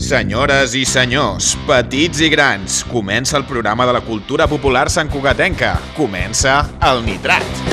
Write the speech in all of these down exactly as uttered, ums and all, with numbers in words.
Senyores i senyors, petits i grans, comença el programa de la cultura popular santcugatenca. Comença el Nitrat.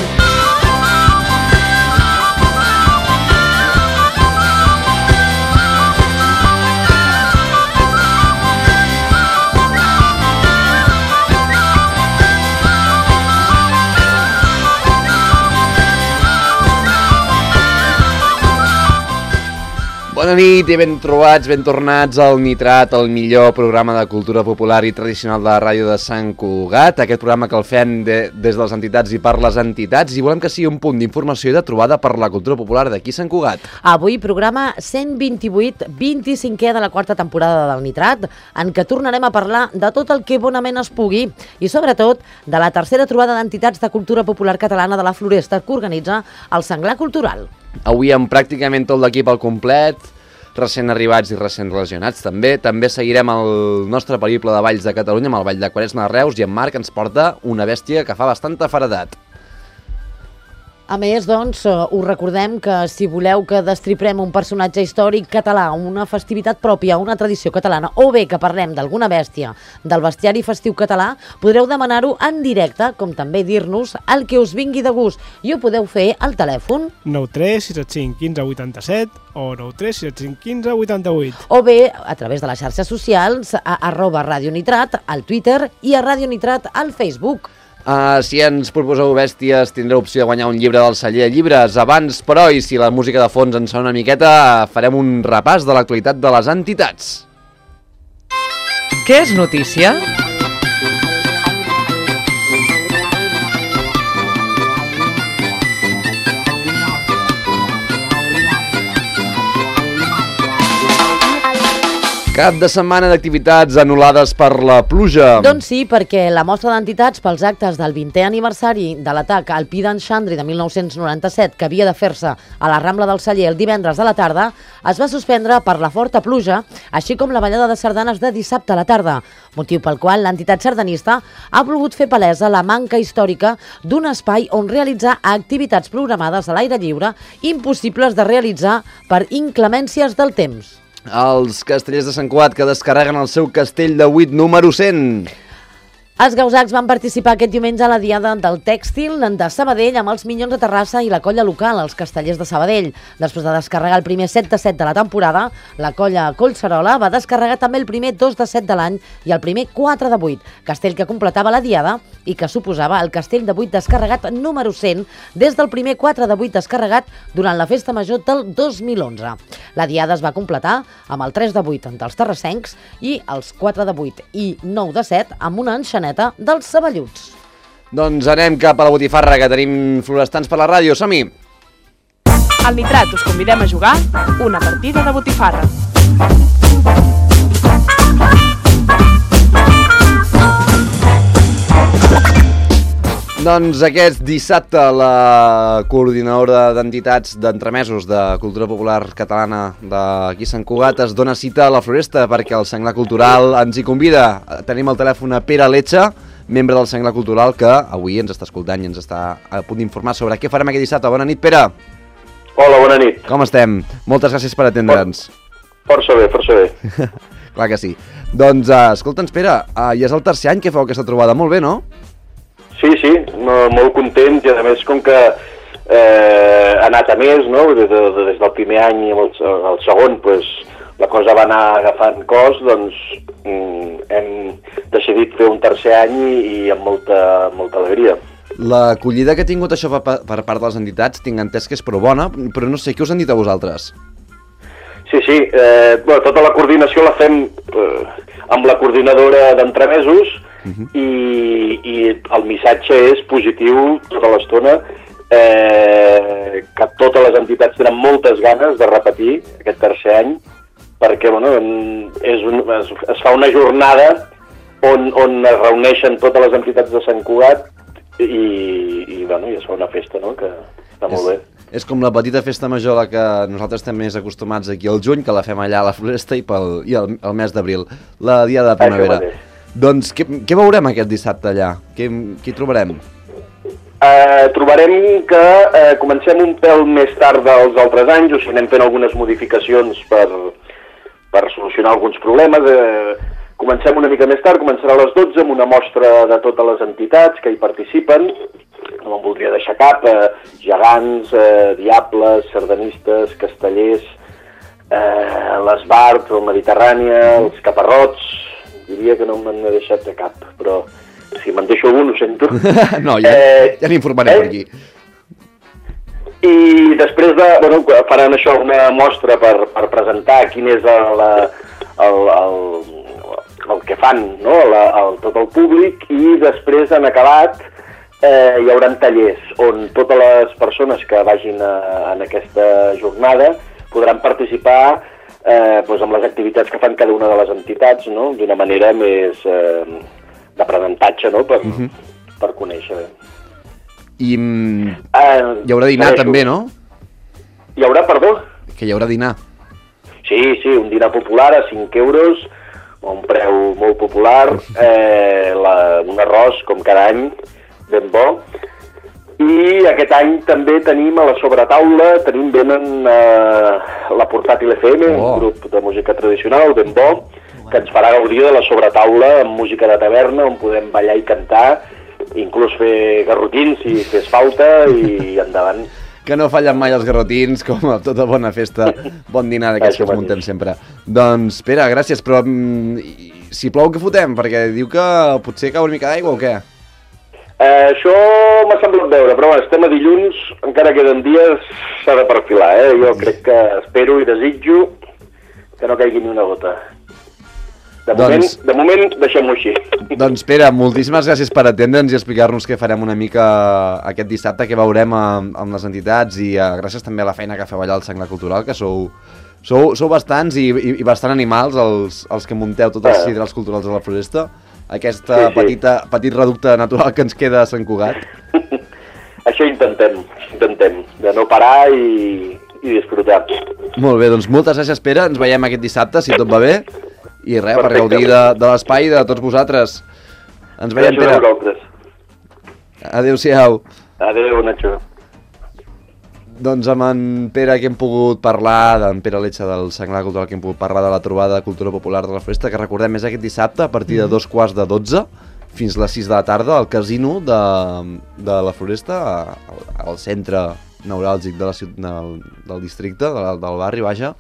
Bona nit i ben trobats, ben tornats al Nitrat, el millor programa de cultura popular i tradicional de la ràdio de Sant Cugat. Aquest programa que el fem de, des de les entitats i per les entitats, i volem que sigui un punt d'informació i de trobada per la cultura popular d'aquí Sant Cugat. Avui programa cent vint-i-vuit, vint-i-cinquè de la quarta temporada del Nitrat, en què tornarem a parlar de tot el que bonament es pugui i sobretot de la tercera trobada d'entitats de cultura popular catalana de la Floresta que organitza el Senglar Cultural. Avui amb pràcticament tot l'equip al complet, recent arribats i recent relacionats també. També seguirem el nostre periple de Valls de Catalunya amb el Vall de Quaresma de Reus, i en Marc ens porta una bèstia que fa bastanta feredat. A més, doncs, us recordem que si voleu que destriprem un personatge històric català, una festivitat pròpia, una tradició catalana, o bé que parlem d'alguna bèstia del bestiari festiu català, podreu demanar-ho en directe, com també dir-nos el que us vingui de gust. I ho podeu fer al telèfon nou tres sis set cinc quinze vuitanta-set o nou tres sis set cinc quinze vuitanta-vuit. O bé a través de les xarxes socials, a arroba Ràdio Nitrat, al Twitter, i a Ràdio Nitrat al Facebook. Uh, si ens proposeu bèsties, tindreu opció de guanyar un llibre del celler Llibres. Abans, però, i si la música de fons ens sona una miqueta, farem un repàs de l'actualitat de les entitats. Què és notícia? Cap de setmana d'activitats anul·lades per la pluja. Doncs sí, perquè la mostra d'entitats pels actes del vintè aniversari de l'atac al Pi d'en Xandri de mil nou-cents noranta-set, que havia de fer-se a la Rambla del Celler el divendres a la tarda, es va suspendre per la forta pluja, així com la ballada de sardanes de dissabte a la tarda, motiu pel qual l'entitat sardanista ha volgut fer palesa la manca històrica d'un espai on realitzar activitats programades a l'aire lliure impossibles de realitzar per inclemències del temps. Els castellers de Sant Cugat que descarreguen el seu castell de Buit número cent. Els gausacs van participar aquest diumenge a la Diada del Tèxtil de Sabadell amb els Minyons de Terrassa i la colla local, els castellers de Sabadell. Després de descarregar el primer set de set de la temporada, la colla Collserola va descarregar també el primer dos de set de l'any i el primer quatre de vuit, castell que completava la Diada i que suposava el castell de vuit descarregat número cent des del primer quatre de vuit descarregat durant la festa major del dos mil onze. La Diada es va completar amb el tres de vuit dels terrassencs i els quatre de vuit i nou de set amb una enxaneta dels saballuts. Doncs anem cap a la botifarra, que tenim florestans per la ràdio. Som-hi! Al Nitrat us convidem a jugar una partida de botifarra. Doncs aquest dissabte la coordinadora d'entitats d'entremesos de cultura popular catalana d'aquí Sant Cugat es dona cita a la Floresta perquè el Senglar Cultural ens hi convida. Tenim al telèfon a Pere Letxa, membre del Senglar Cultural, que avui ens està escoltant i ens està a punt d'informar sobre què farem aquest dissabte. Bona nit, Pere. Hola, bona nit. Com estem? Moltes gràcies per atendre'ns. Força bé, força bé. Clar que sí. Doncs, uh, escolta'ns, Pere, uh, ja és el tercer any que feu aquesta trobada. Molt bé, no? Sí, sí, no, molt content, i a més com que eh, ha anat a més, no? Des, de, des del primer any i el, el segon, pues, la cosa va anar agafant cos, doncs mm, hem decidit fer un tercer any i, i amb molta, molta alegria. L'acollida que ha tingut això per, per part de les entitats tinc entès que és prou bona, però no sé, què us han dit a vosaltres? Sí, sí, eh, bueno, tota la coordinació la fem eh, amb la coordinadora d'entremesos, uh-huh. i, i el missatge és positiu tota l'estona, eh, que totes les entitats tenen moltes ganes de repetir aquest tercer any, perquè bueno, és un, es, es fa una jornada on, on es reuneixen totes les entitats de Sant Cugat i, i, bueno, i es fa una festa, no?, que està molt és, bé. És com la petita festa major a la que nosaltres estem més acostumats aquí al juny, que la fem allà a la Floresta i, pel, i el, el mes d'abril, la Diada de Primavera. Doncs què, què veurem aquest dissabte allà? Què, què trobarem? Uh, trobarem que uh, comencem un pèl més tard dels altres anys, o sigui, anem fent algunes modificacions per, per solucionar solucionar alguns problemes. Eh, comencem una mica més tard, començarà a les dotze amb una mostra de totes les entitats que hi participen. No me'n voldria deixar cap, eh, gegants, eh, diables, sardanistes, castellers, eh, l'Esbart, el Mediterrània, els Caparrots, diria que no me'n he deixat de cap, però si me'n deixo algun ho sento. No, ja, eh, ja n'informarem eh? per aquí. I després de, bueno, faran això una mostra per, per presentar quin és el, el, el, el que fan, no? la, el, tot el públic, i després, en acabat, eh, hi haurà tallers on totes les persones que vagin a, en aquesta jornada podran participar eh, doncs amb les activitats que fan cada una de les entitats, no? D'una manera més eh, d'aprenentatge, no? Per, uh-huh. per conèixer. I mm, eh, hi haurà dinar també, no? Hi haurà, perdó? Que hi haurà dinar. Sí, sí, un dinar popular a cinc euros, a un preu molt popular, eh, la, un arròs, com cada any, ben bo. I aquest any també tenim a la sobretaula, tenim venen eh, la Portàtil F M, oh. un grup de música tradicional, ben bo, que ens farà gaudir de la sobretaula amb música de taverna, on podem ballar i cantar, inclús fer garrotins si fes falta, i endavant. Que no fallen mai els garrotins, com a tota bona festa, bon dinar d'aquests que ens muntem sempre. Doncs, Pere, gràcies, però mm, si plou que fotem? Perquè diu que potser cau una mica d'aigua o què? Eh, això m'ha semblat veure, però bueno, estem a dilluns, encara queden dies, s'ha de perfilar, eh? Jo crec que espero i desitjo que no caigui ni una gota. De moment, doncs, de moment deixem-ho així. Doncs Pere, moltíssimes gràcies per atendre'ns i explicar-nos què farem una mica aquest dissabte, què veurem amb, amb les entitats, i uh, gràcies també a la feina que feu allà al Senglar Cultural, que sou, sou, sou bastants i, i, i bastant animals els, els que munteu tots els sidrals culturals de la Floresta. Aquesta sí, sí. petita petit reducte natural que ens queda a Sant Cugat. Això intentem, intentem, de no parar i, i disfrutar. Molt bé, doncs moltes gràcies, Pere, ens veiem aquest dissabte, si tot va bé. I res, per gaudir de, de l'espai de tots vosaltres. Ens veiem, Pere. Adéu-siau. Adéu, Nacho. Doncs amb en Pere que hem pogut parlar, d'en Pere Letxa del Senglar Cultural, que hem pogut parlar de la trobada de cultura popular de la Floresta, que recordem és aquest dissabte a partir de dos quarts de dotze fins les sis de la tarda al casino de, de la Floresta, al, al centre neuràlgic de la, del, del districte, del, del barri, vaja.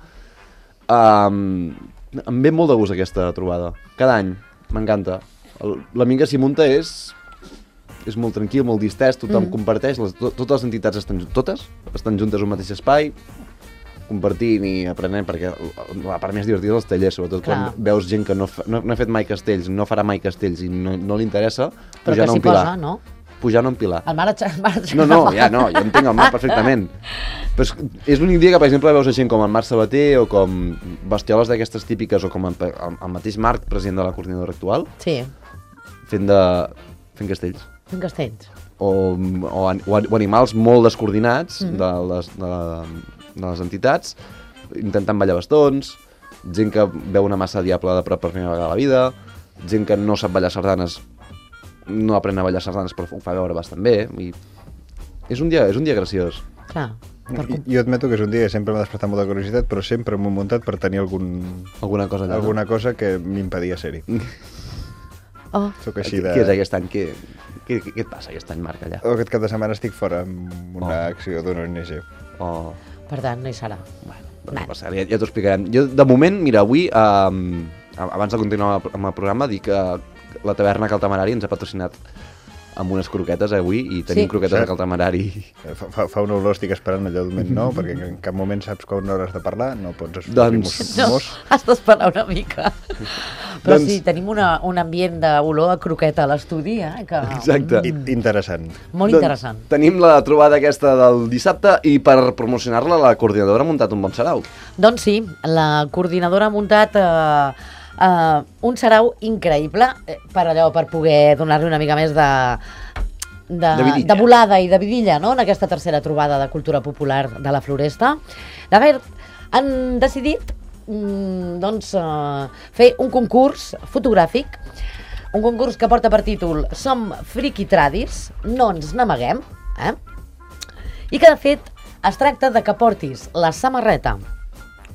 Um, em ve molt de gust aquesta trobada, cada any, m'encanta. L'amic que s'hi munta és, és molt tranquil, molt distès, tothom mm. comparteix, les, to, totes les entitats estan, totes estan juntes en un mateix espai, compartint i aprenent, perquè la part més divertida és els tallers, sobretot Clar. Quan veus gent que no, fa, no, no ha fet mai castells, no farà mai castells i no, no li interessa, però pujar que s'hi posa, no? Pujar no empilar. El mar, el mar no, no, ja no, jo entenc el mar perfectament. Però és, és l'únic dia que, per exemple, veus gent com el Marc Sabater o com bestioles d'aquestes típiques, o com el, el, el mateix Marc, president de la coordinadora actual, sí. fent, de, fent castells. Fent castells. O, o, o animals molt descoordinats mm. de, les, de, de les entitats, intentant ballar bastons, gent que veu una massa diable de prop per primera vegada a la vida, gent que no sap ballar sardanes, no aprèn a ballar sardanes però ho fa veure bastant bé, i és un dia, és un dia graciós. Clar. Per... Jo admeto que és un dia que sempre m'ha despertat molta curiositat, però sempre m'ho he muntat per tenir algun... alguna cosa allà, alguna no? cosa que m'impedia ser-hi. Oh. Soc així de... Què és aquest any? Què, què, què et passa aquest any, Marc, allà? Oh, aquest cap de setmana estic fora amb una oh. acció d'una O N G. Oh. Per tant, no hi serà. Bueno, doncs passar, ja, ja t'ho explicarem. Jo, de moment, mira, avui, eh, abans de continuar amb el programa, dic que la taverna Cal Temerari ens ha patrocinat amb unes croquetes avui, i tenim sí. croquetes sí. de Cal Temerari. Fa, fa, fa una olor, estic esperant allò d'un moment, no? Perquè en cap moment saps quan hores de parlar, no pots... Doncs... No, has d'esperar una mica. Però doncs... sí, tenim una, un ambient d'olor a croqueta a l'estudi, eh? Que... Exacte. I, interessant. Molt doncs, interessant. Tenim la trobada aquesta del dissabte, i per promocionar-la la coordinadora ha muntat un bon sarau. Doncs sí, la coordinadora ha muntat... Eh, Uh, un sarau increïble per allò, per poder donar-li una mica més de, de, de, de volada i de vidilla, no?, en aquesta tercera trobada de cultura popular de la Floresta. De fet, han decidit mm, doncs, uh, fer un concurs fotogràfic, un concurs que porta per títol Som friki tradis, no ens n'amaguem, eh? I que de fet es tracta de que portis la samarreta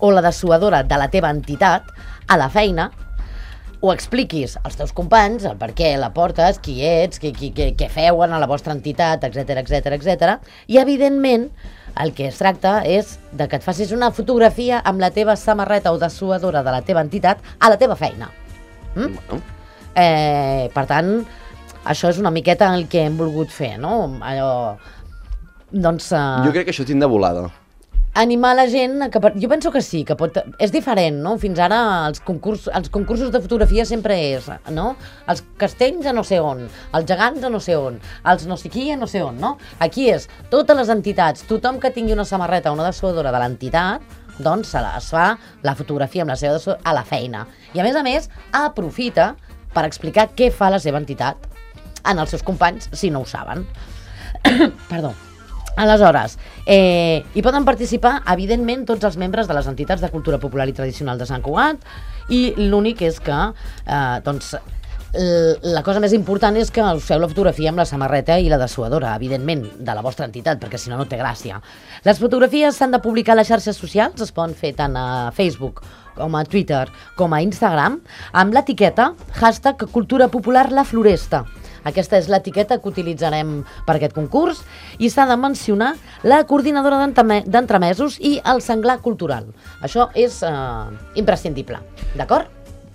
o la dessuadora de la teva entitat a la feina, ho expliquis als teus companys, el per què la portes, qui ets, què, qui, què, què feuen a la vostra entitat, etc etc etc. I, evidentment, el que es tracta és de que et facis una fotografia amb la teva samarreta o dessuadora de la teva entitat a la teva feina. Mm? Bueno. Eh, per tant, això és una miqueta el que hem volgut fer, no? Allò... Doncs... Uh... Jo crec que això tindrà volada. Animar la gent, que, jo penso que sí, que pot, és diferent, no? Fins ara els, concurs, els concursos de fotografia sempre és, no? Els castells a no sé on, els gegants a no sé on, els no sé qui a no sé on, no? Aquí és totes les entitats, tothom que tingui una samarreta o una dessuadora de l'entitat, doncs se es fa la fotografia amb la seva dessuadora a la feina. I a més a més, aprofita per explicar què fa la seva entitat en els seus companys, si no ho saben. Perdó. Aleshores, eh, hi poden participar, evidentment, tots els membres de les entitats de cultura popular i tradicional de Sant Cugat, i l'únic és que, eh, doncs, la cosa més important és que us feu la fotografia amb la samarreta i la dessuadora, evidentment, de la vostra entitat, perquè si no, no té gràcia. Les fotografies s'han de publicar a les xarxes socials, es poden fer tant a Facebook com a Twitter, com a Instagram, amb l'etiqueta hashtag Cultura Popular La Floresta. Aquesta és l'etiqueta que utilitzarem per aquest concurs i s'ha de mencionar la coordinadora d'entremesos i el senglar cultural. Això és eh, imprescindible, d'acord?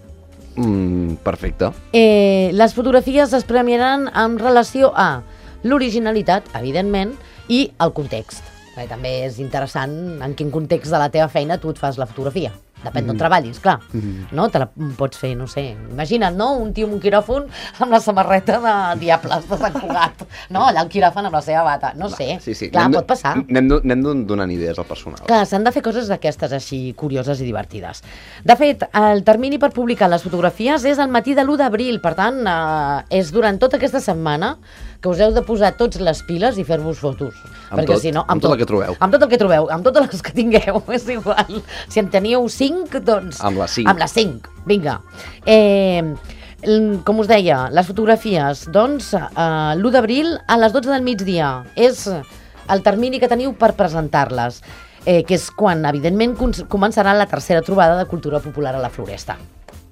Mm, perfecte. Eh, les fotografies es premiaran en relació a l'originalitat, evidentment, i el context. Eh, també és interessant en quin context de la teva feina tu et fas la fotografia. Depèn d'on treballis, clar. No? Te la pots fer, no sé, imagina't, no? Un tio amb un quiròfon amb la samarreta de Diables de Sant Cugat, no? Allà el quiròfon amb la seva bata, no sé. Sí, sí. Clar, Anem pot passar. Anem donant idees al personal. Clar, s'han de fer coses d'aquestes així curioses i divertides. De fet, el termini per publicar les fotografies és al matí de l'u d'abril, per tant, eh, és durant tota aquesta setmana que us heu de posar tots les piles i fer-vos fotos. Amb perquè tot, si no, amb tot el que trobeu. Amb tot el que trobeu, amb totes les que tingueu, és igual. Si en teníeu cinc, doncs... Amb les cinc. Amb les cinc, vinga. Eh, com us deia, les fotografies, doncs, eh, l'u d'abril a les dotze del migdia. És el termini que teniu per presentar-les, eh, que és quan, evidentment, començarà la tercera trobada de cultura popular a la Floresta.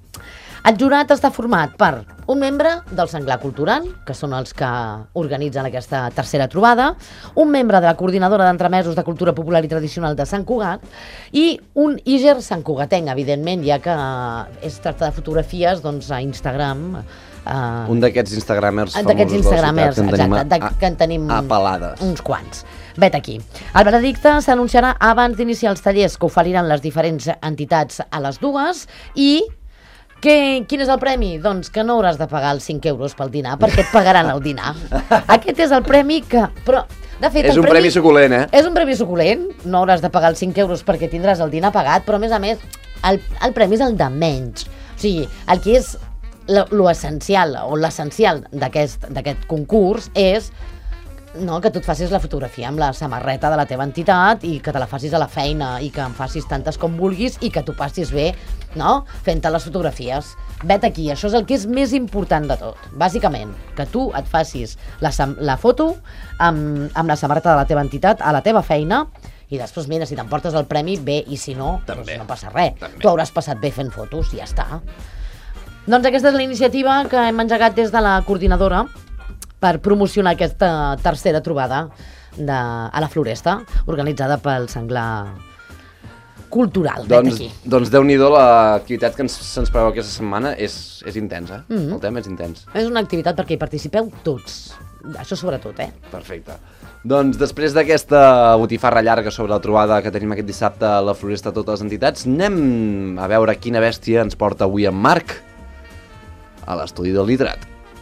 El jurat està format per un membre del Senglar Cultural, que són els que organitzen aquesta tercera trobada, un membre de la coordinadora d'entremesos de cultura popular i tradicional de Sant Cugat i un Iger santcugatenc, evidentment, ja que es tracta de fotografies doncs, a Instagram. Uh, un d'aquests instagramers famosos d'aquests instagramers, de la ciutat, que en exacte, tenim, a, que en tenim a pelades. Uns quants. Vet aquí. El veredicte s'anunciarà abans d'iniciar els tallers que oferiran les diferents entitats a les dues i Que, quin és el premi? Doncs que no hauràs de pagar els cinc euros pel dinar, perquè et pagaran el dinar. Aquest és el premi que... Però, de fet, és el un premi, premi suculent, eh? És un premi suculent, no hauràs de pagar els cinc euros perquè tindràs el dinar pagat, però a més a més, el, el premi és el de menys. O sigui, el que és l'essencial, o l'essencial d'aquest concurs és no, que tu et facis la fotografia amb la samarreta de la teva entitat i que te la facis a la feina i que en facis tantes com vulguis i que tu passis bé, no?, fent-te les fotografies. Vet aquí, això és el que és més important de tot, bàsicament, que tu et facis la, la foto amb, amb la samarreta de la teva entitat a la teva feina i després, mira, si t'emportes el premi, bé, i si no, doncs no passa res. També. Tu hauràs passat bé fent fotos i ja està. Doncs aquesta és la iniciativa que hem engegat des de la coordinadora per promocionar aquesta tercera trobada de, a la Floresta, organitzada pel Senglar Cultural. Doncs, doncs Déu-n'hi-do, l'activitat que ens, se'ns preveu aquesta setmana és, és intensa. Mm-hmm. El tema és intens. És una activitat perquè hi participeu tots. Això sobretot, eh? Perfecte. Doncs després d'aquesta botifarra llarga sobre la trobada que tenim aquest dissabte a la Floresta a totes les entitats, anem a veure quina bèstia ens porta avui en Marc a l'estudi del Nitrat.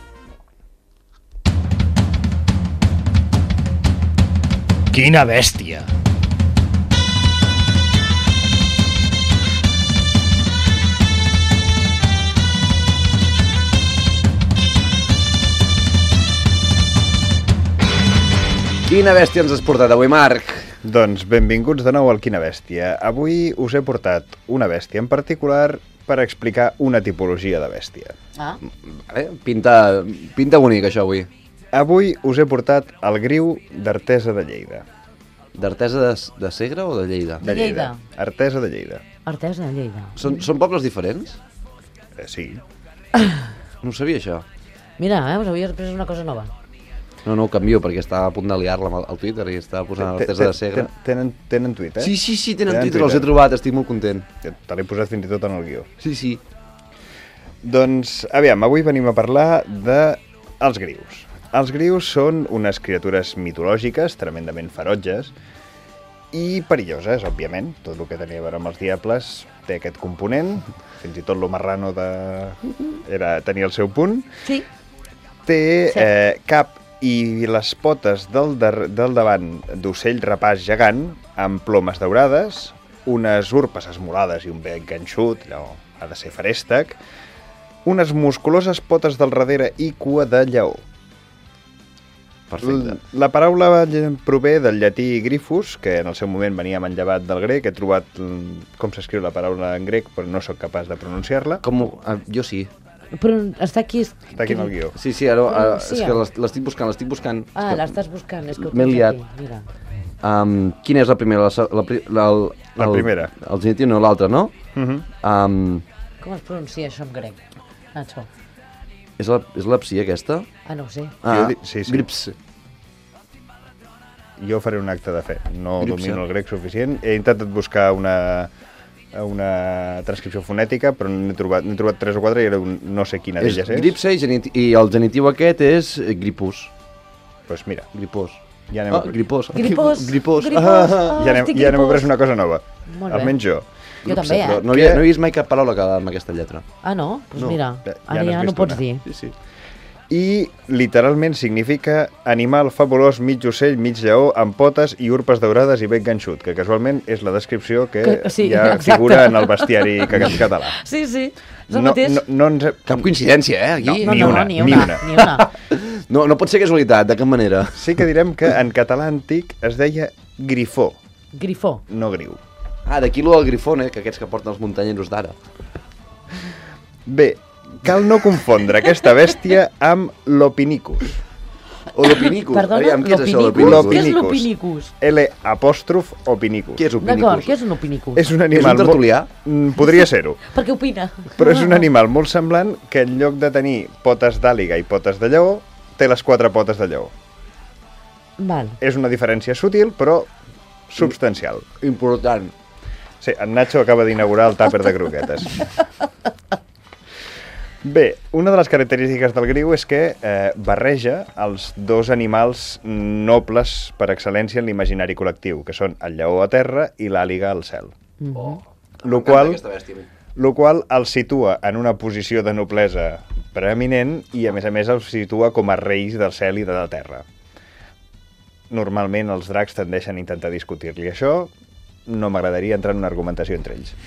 Quina bèstia! Quina bèstia ens has portat avui, Marc? Doncs benvinguts de nou al Quina Bèstia. Avui us he portat una bèstia en particular per explicar una tipologia de bèstia. Ah. Vale, pinta, pinta bonic, això, avui. Avui us he portat el griu d'Artesa de Lleida. D'Artesa de, de Segre o de Lleida? De Lleida. Artesa de Lleida. Artesa de Lleida. Són, són pobles diferents? Eh, sí. No ho sabia, això. Mira, eh, us havies après una cosa nova. No, no ho canvio, perquè estava a punt de liar-la amb el- al Twitter i estava posant Artesa de Segre. Tenen, tenen tuit, eh? Sí, sí, sí, tenen Tenen Twitter, Twitter. els he trobat, estic molt content. Te l'he posat fins i tot en el guió. Sí, sí. Doncs, aviam, avui venim a parlar de els grius. Els grius són unes criatures mitològiques tremendament ferotges i perilloses, òbviament. Tot el que tenia a veure amb els diables té aquest component, fins i tot lo marrano de... Era, tenia el seu punt. Sí. Té Sí. eh, cap i les potes del, dar del davant d'ocell rapaç gegant amb plomes daurades, unes urpes esmolades i un bec ganxut, allò ha de ser ferèstec, unes musculoses potes del darrere i cua de lleó. Perfecte. L- La paraula prové del llatí grifus, que en el seu moment venia manllevat del grec. He trobat mm, com s'escriu la paraula en grec, però no sóc capaç de pronunciar-la. Com, ho- ah, jo sí. Però està aquí... Està aquí en el guió. Sí, sí, ara, ara Sí, és ja. que l'es- l'estic buscant, l'estic buscant. Ah, És que- l'estàs buscant, és que ho M'he tens liat. aquí. Mira. Um, quina és la primera? La, se- la, pri- la, el, La el- primera. El genitiu no, l'altra, no? Uh -huh. Um, Com es pronuncia això en grec? Nacho. és la, és la psi, aquesta? Ah, no ho sé. Ah, Jo di- sí, sí. Grips. Jo faré un acte de fe. No Gripsa. domino el grec suficient. He intentat buscar una, una transcripció fonètica, però n'he trobat, n'he trobat tres o quatre i era un, no sé quina És d'elles és. gripsa i, geniti i el genitiu aquest és eh, gripus. Doncs pues mira, Gripós. ja anem, Ah, a... gripós. Gripós. Gripós. Gripós. Ah, Ah, ja anem, estic ja n'hem gripós. après una cosa nova. Molt bé. Almenys jo. Jo també, Però eh? no, havia, no he vist mai cap paraula que amb aquesta lletra. Ah, no? Doncs No. mira, Ja- ja ara n'has ja no vist pots una. dir. Sí, sí. I literalment significa animal fabulós, mig ocell, mig lleó, amb potes i urpes daurades i bec ganxut, que casualment és la descripció que, Que- sí, ja exacte. figura en el bestiari ca- català. Sí, sí, és el No, mateix. no, no ens... Cap coincidència, eh, aquí? no, ni no, una, ni ni una, una. ni una. No, no pot ser casualitat, de cap manera. Sí que direm que en català antic es deia grifó, Grifó. no griu. Ah, d'aquí lo del grifón, eh, que aquests que porten els muntanyeros d'ara. Bé, cal no confondre aquesta bèstia amb l'opinicus. O l'opinicus. Perdona, Aviam, què és això, l'opinicus? l'opinicus? Què és L'opinicus. l'opinicus? L apòstrof opinicus. Què és D'acord, opinicus? què és un opinicus? És un És animal... un tertulià? molt- Mm, Podria ser-ho. Perquè opina. Però és un animal molt semblant que en lloc de tenir potes d'àliga i potes de lleó, té les quatre potes de lleó. Val. És una diferència sutil, però substancial. Important. Sí, en Nacho acaba d'inaugurar el tàper de croquetes. Bé, una de les característiques del griu és que eh, barreja els dos animals nobles per excel·lència en l'imaginari col·lectiu, que són el lleó a terra i l'àliga al cel. Oh. Lo qual, Aquesta bèstia. a mi. lo qual el situa en una posició de noblesa preeminent i, a més a més, el situa com a reis del cel i de la terra. Normalment els dracs tendeixen a intentar discutir-li això. No m'agradaria entrar en una argumentació entre ells.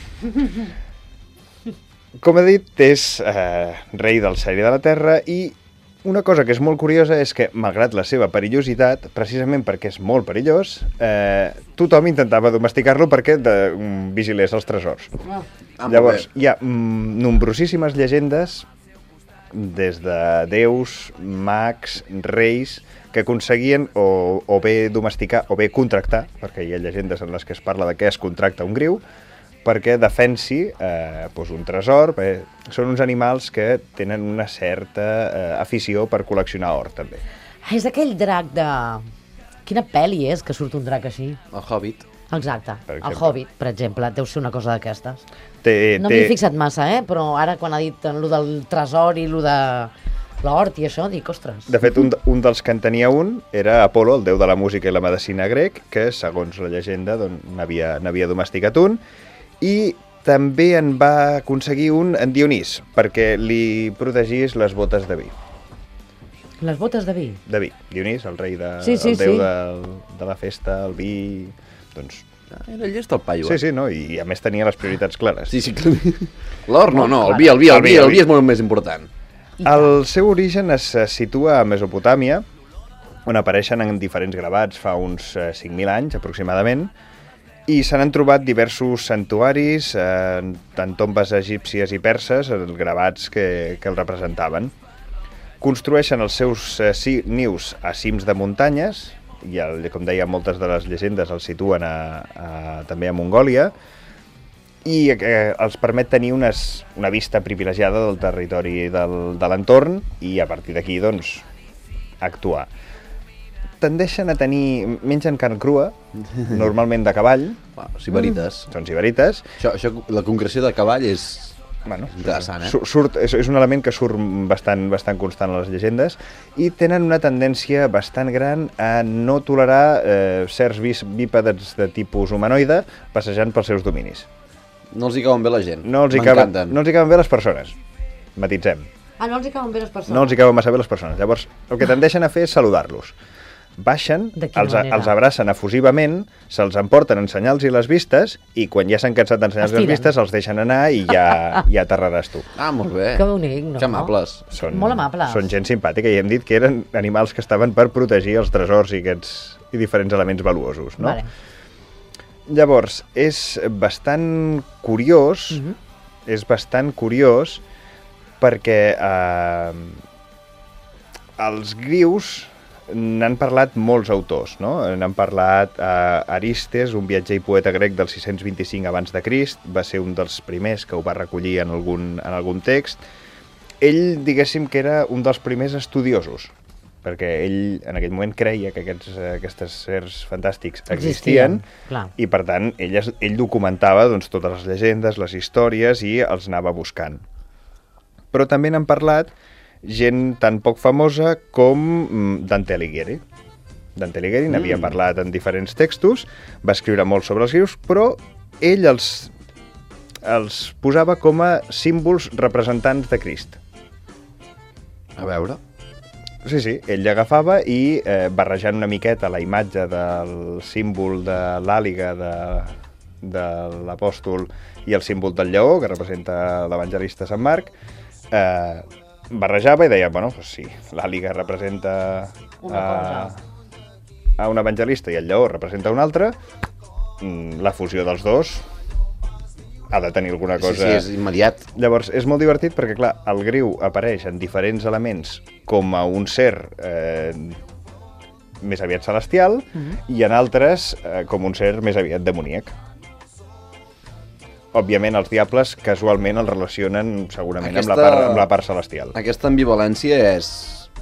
Com he dit, és eh, rei del cel i de la terra i una cosa que és molt curiosa és que, malgrat la seva perillositat, precisament perquè és molt perillós, eh, tothom intentava domesticar-lo perquè de, um, vigilés els tresors. Ah, molt Llavors, bé. hi ha mm, nombrosíssimes llegendes des de déus, mags, reis, que aconseguien o, o bé domesticar o bé contractar, perquè hi ha llegendes en les que es parla de què es contracta un griu, perquè defensi eh, doncs un tresor. Perquè són uns animals que tenen una certa eh, afició per col·leccionar or, també. Ah, és aquell drac de... Quina pel·li és que surt un drac així? El Hobbit. Exacte, Per el exemple. Hobbit, per exemple, deu ser una cosa d'aquestes. Té, No m'hi he fixat massa, eh? Però ara quan ha dit lo del tresor i lo de l'hort i això, dic, ostres. De fet, un, un dels que en tenia un era Apolo, el déu de la música i la medicina grec, que, segons la llegenda, doncs, n'havia n'havia domesticat un, i també en va aconseguir un en Dionís, perquè li protegís les botes de vi. Les botes de vi. De vi. Dionís, el rei de, Sí, sí, el déu sí. de, de la festa, el vi... Doncs... Ah, era llest el paio, Sí, eh? sí, no? I a més tenia les prioritats clares. Sí, sí. L'or no, no, el vi, el vi, el vi, el vi és molt més important. El seu origen es eh, situa a Mesopotàmia, on apareixen en diferents gravats fa uns eh, cinc mil anys, aproximadament, i se n'han trobat diversos santuaris, eh, en tombes egípcies i perses, eh, gravats que, que el representaven. Construeixen els seus eh, sí, nius a cims de muntanyes, i el, com deia, moltes de les llegendes els situen a, a, també a Mongòlia, i eh, els permet tenir unes, una vista privilegiada del territori del, de l'entorn i a partir d'aquí, doncs, actuar. Tendeixen a tenir... mengen carn crua, normalment de cavall. Wow, sibarites. Mm. Són sibarites. Això, això, la concreció de cavall és... Bueno, interessant, eh? Surt, és, és un element que surt bastant, bastant constant a les llegendes i tenen una tendència bastant gran a no tolerar eh, certs bípedes de tipus humanoide passejant pels seus dominis. No els hi cauen bé la gent. No els hi cauen, no els hi cauen bé les persones. Matitzem. Ah, no els hi cauen bé les persones. No els hi cauen massa bé les persones. Llavors, el que tendeixen a fer és saludar-los. Baixen, els, els abracen efusivament, se'ls emporten en senyals i les vistes, i quan ja s'han cansat d'ensenyar les vistes, els deixen anar i ja, ja aterraràs tu. Ah, molt bé. Que bonic, no? Que amables. Són, molt amables. Són gent simpàtica, i hem dit que eren animals que estaven per protegir els tresors i aquests i diferents elements valuosos, no? Vale. Llavors, és bastant curiós, uh-huh. és bastant curiós perquè eh, els grius n'han parlat molts autors, no? N'han parlat eh, Aristes, un viatger i poeta grec del sis-cents vint-i-cinc abans de Crist, va ser un dels primers que ho va recollir en algun, en algun text. Ell, diguéssim, que era un dels primers estudiosos, perquè ell en aquell moment creia que aquests, aquests certs fantàstics existien, existien i per tant ell, ell documentava doncs, totes les llegendes, les històries i els anava buscant. Però també n'han parlat gent tan poc famosa com Dante Alighieri. Dante Alighieri mm. n'havia parlat en diferents textos, va escriure molt sobre els grius, però ell els, els posava com a símbols representants de Crist. A veure... Sí, sí, ell l'agafava i eh, barrejant una miqueta la imatge del símbol de l'àliga de, de l'apòstol i el símbol del lleó, que representa l'evangelista Sant Marc, eh, barrejava i deia, bueno, pues sí, l'àliga representa a, a un evangelista i el lleó representa un altre, la fusió dels dos ha de tenir alguna cosa... Sí, sí, és immediat. Llavors, és molt divertit perquè, clar, el griu apareix en diferents elements com a un ser eh, més aviat celestial uh-huh. i en altres eh, com un ser més aviat demoníac. Òbviament, els diables casualment el relacionen segurament aquesta, amb, la part, amb la part celestial. Aquesta ambivalència és...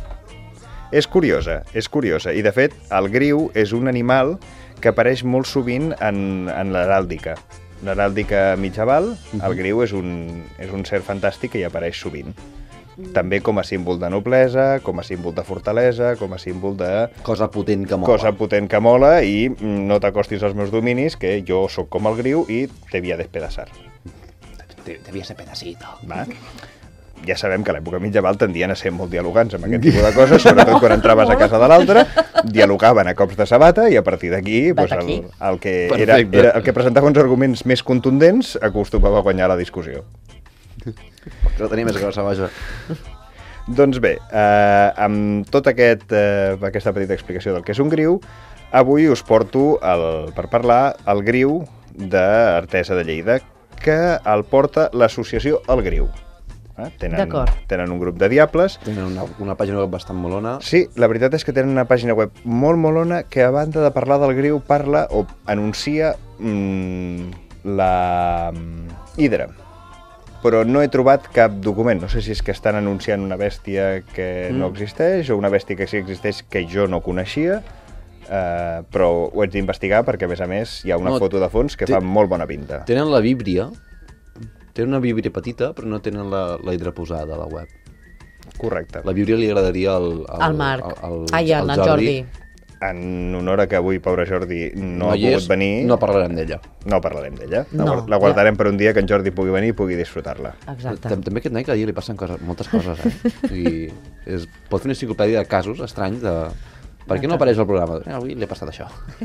És curiosa, és curiosa. I, de fet, el griu és un animal que apareix molt sovint en, en l'heràldica. L'heràldica mitjaval, uh-huh. el griu és un, és un ser fantàstic que hi apareix sovint. Uh-huh. També com a símbol de noblesa, com a símbol de fortalesa, com a símbol de... Cosa potent que mola. Cosa potent que mola i no t'acostis als meus dominis, que jo sóc com el griu i te voy a despedazar. Te, te voy a ser pedacito. Va? Ja sabem que a l'època mitjaval tendien a ser molt dialogants amb aquest tipus de coses, sobretot quan entraves a casa de l'altre, dialogaven a cops de sabata i a partir d'aquí pues, el, el, que era, era, el que presentava uns arguments més contundents acostumava a guanyar la discussió. Però tenia més grossa, vaja. Doncs bé, eh, amb tota aquest, eh, aquesta petita explicació del que és un griu, avui us porto el, per parlar el griu d'Artesa de Lleida, que el porta l'associació El Griu. Eh? Tenen, tenen un grup de diables. Tenen una, una pàgina web bastant molona. Sí, la veritat és que tenen una pàgina web molt molona que a banda de parlar del griu parla o anuncia mm, la mm, hidra. Però no he trobat cap document. No sé si és que estan anunciant una bèstia que mm. no existeix o una bèstia que sí existeix que jo no coneixia, eh, però ho haig d'investigar perquè a més a més hi ha una no, foto de fons que fa molt bona pinta. Tenen la víbria. Tenen una víbria petita, però no tenen la, la hidra posada a la web. Correcte. La víbria li agradaria al, al, al Marc, al, al, ai, al Jordi. Jordi. En honor a que avui, pobre Jordi, no, no ha pogut venir... No parlarem d'ella. No parlarem d'ella. No, la guardarem ja. per un dia que en Jordi pugui venir i pugui disfrutar-la. Exacte. També aquest noi cada dia li passen coses, moltes coses, eh? I és, pot fer una enciclopèdia de casos estranys de... Per què no apareix al programa? Eh, avui li ha passat això.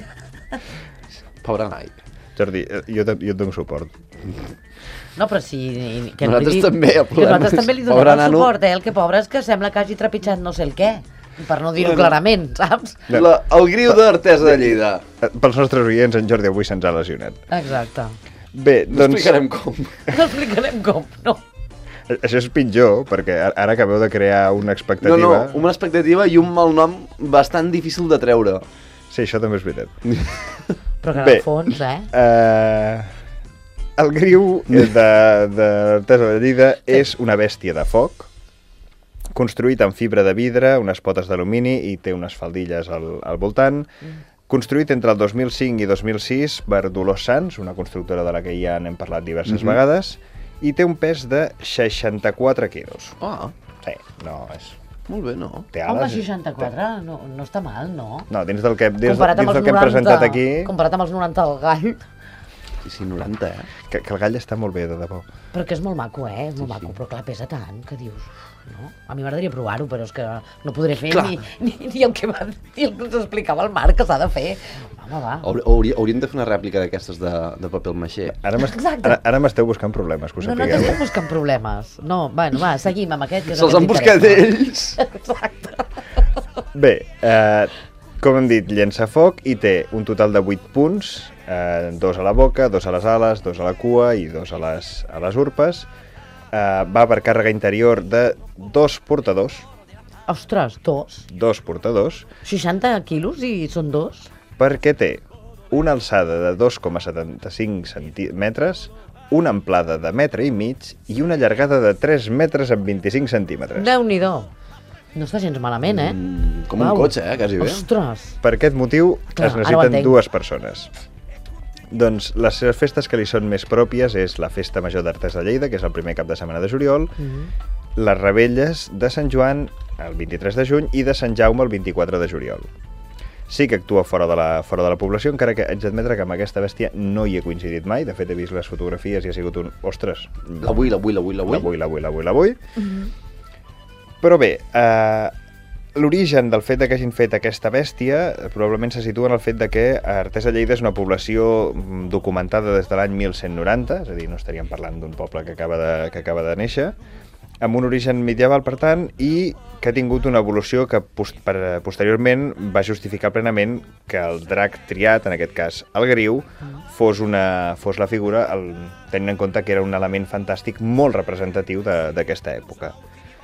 Pobre noi. Jordi, jo, jo et dono suport. No, però sí... Que nosaltres li, també, el que nosaltres també li donem el suport, eh? El que pobre és que sembla que hagi trepitjat no sé el què, per no dir-ho clarament, saps? La, el griu d'Artesa de Lleida. Pels nostres oients, en Jordi avui se'ns ha lesionat. Exacte. Bé, doncs... No explicarem com. No explicarem com, no. Això és pitjor, perquè ara acabeu de crear una expectativa... No, no, una expectativa i un malnom bastant difícil de treure. Sí, això també és veritat. Però que en Bé, el fons, eh? Uh, el griu de, de l'Artesa de Lleida és una bèstia de foc, construït amb fibra de vidre, unes potes d'alumini i té unes faldilles al, al voltant, construït entre el dos mil cinc i dos mil sis per Dolors Sans, una constructora de la que ja n'hem parlat diverses Mhm. vegades, i té un pes de seixanta-quatre quilos. Ah, Sí, no, és... molt bé, no? Té Home, ales, seixanta-quatre no, no està mal, no? No, dins del que, dins, Comparat amb dins del els que hem noranta, presentat aquí, comparat amb els noranta del gall, Sí, sí, noranta, eh? que, que el gall està molt bé, de debò. però que és molt maco, eh? És molt maco, però clar, pesa tant, que dius... No? A mi m'agradaria provar-ho, però és que no podré fer ni, ni, ni el que va ni el que ens explicava el Marc que s'ha de fer. Home, va. Hauri- hauria- Hauríem de fer una rèplica d'aquestes de, de paper maixer. Ara m'est- Exacte. ara, ara m'esteu buscant problemes, que ho No, no sapigueu. t'estem buscant problemes. No, bueno, va, seguim amb aquest. Que és el Se'ls que han ens buscat interessa. ells! Exacte. Bé, eh, com hem dit, llença foc i té un total de vuit punts, eh, dos a la boca, dos a les ales, dos a la cua i dos a les, a les urpes. Eh, va per càrrega interior de dos portadors, Ostres, dos. dos portadors, seixanta quilos i són dos? perquè té una alçada de dos coma setanta-cinc centímetres, una amplada de metre i mig i una llargada de tres metres amb vint-i-cinc centímetres. Déu-n'hi-do. No està gens malament, eh? Mm, com un Uau. cotxe, eh, quasi bé. Ostres. Per aquest motiu Clar, es ara ho necessiten entenc. dues persones. Doncs les seves festes que li són més pròpies és la Festa Major d'Artesa de Lleida, que és el primer cap de setmana de juliol, Mhm. les Rebelles de Sant Joan el vint-i-tres de juny i de Sant Jaume el vint-i-quatre de juliol. Sí que actua fora de la, fora de la població, encara que haig d'admetre que amb aquesta bèstia no hi he coincidit mai. De fet, he vist les fotografies i ha sigut un... Ostres! L'avui, l'avui, l'avui, l'avui. L'avui, l'avui, l'avui, l'avui. Però bé, eh, l'origen del fet de que hagin fet aquesta bèstia eh, probablement se situa en el fet de que Artesa de Lleida és una població mm, documentada des de l'any mil cent noranta, és a dir, no estaríem parlant d'un poble que acaba de, que acaba de néixer, amb un origen medieval, per tant, i que ha tingut una evolució que post per, posteriorment va justificar plenament que el drac triat, en aquest cas el griu, fos, una, fos la figura, el, tenint en compte que era un element fantàstic molt representatiu d'aquesta època.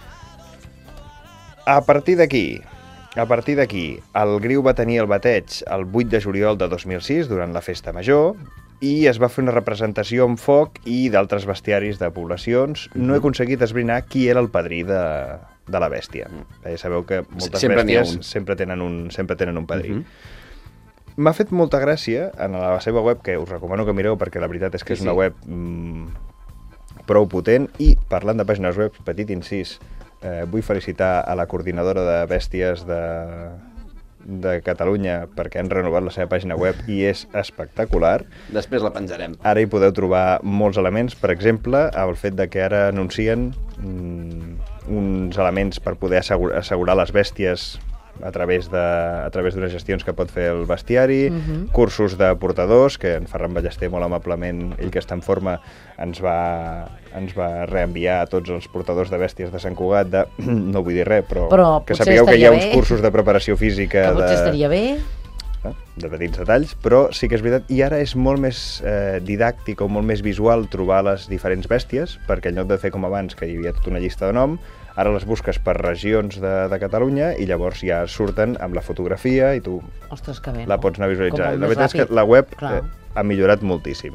A partir d'aquí, a partir d'aquí, el griu va tenir el bateig el vuit de juliol de dos mil sis, durant la Festa Major, i es va fer una representació amb foc i d'altres bestiaris de poblacions. No he aconseguit esbrinar qui era el padrí de, de la bèstia. Ja sabeu que moltes Sempre n'hi ha bèsties un. sempre tenen un, sempre tenen un padrí. Mhm. M'ha fet molta gràcia en la seva web, que us recomano que mireu perquè la veritat és que Sí, és una sí. web mm, prou potent, i parlant de pàgines web, petit incís, eh, vull felicitar a la coordinadora de bèsties de, de Catalunya perquè han renovat la seva pàgina web i és espectacular. Després la penjarem. Ara hi podeu trobar molts elements, per exemple, el fet de que ara anuncien mm, uns elements per poder assegurar, assegurar les bèsties a través de, a través d'unes gestions que pot fer el bestiari, Mhm. cursos de portadors, que en Ferran Ballester molt amablement, ell que està en forma, ens va, ens va reenviar a tots els portadors de bèsties de Sant Cugat de, no vull dir res, però, Però que potser sapigueu que hi ha estaria uns bé. cursos de preparació física Que potser de, estaria bé. eh, de petits detalls, però sí que és veritat, i ara és molt més eh, didàctic o molt més visual trobar les diferents bèsties, perquè en lloc de fer com abans, que hi havia tota una llista de nom, ara les busques per regions de, de Catalunya i llavors ja surten amb la fotografia i tu Ostres, que bé. la no? pots anar a visualitzar. Com molt La més veritat és ràpid. que la web Clar. eh, ha millorat moltíssim.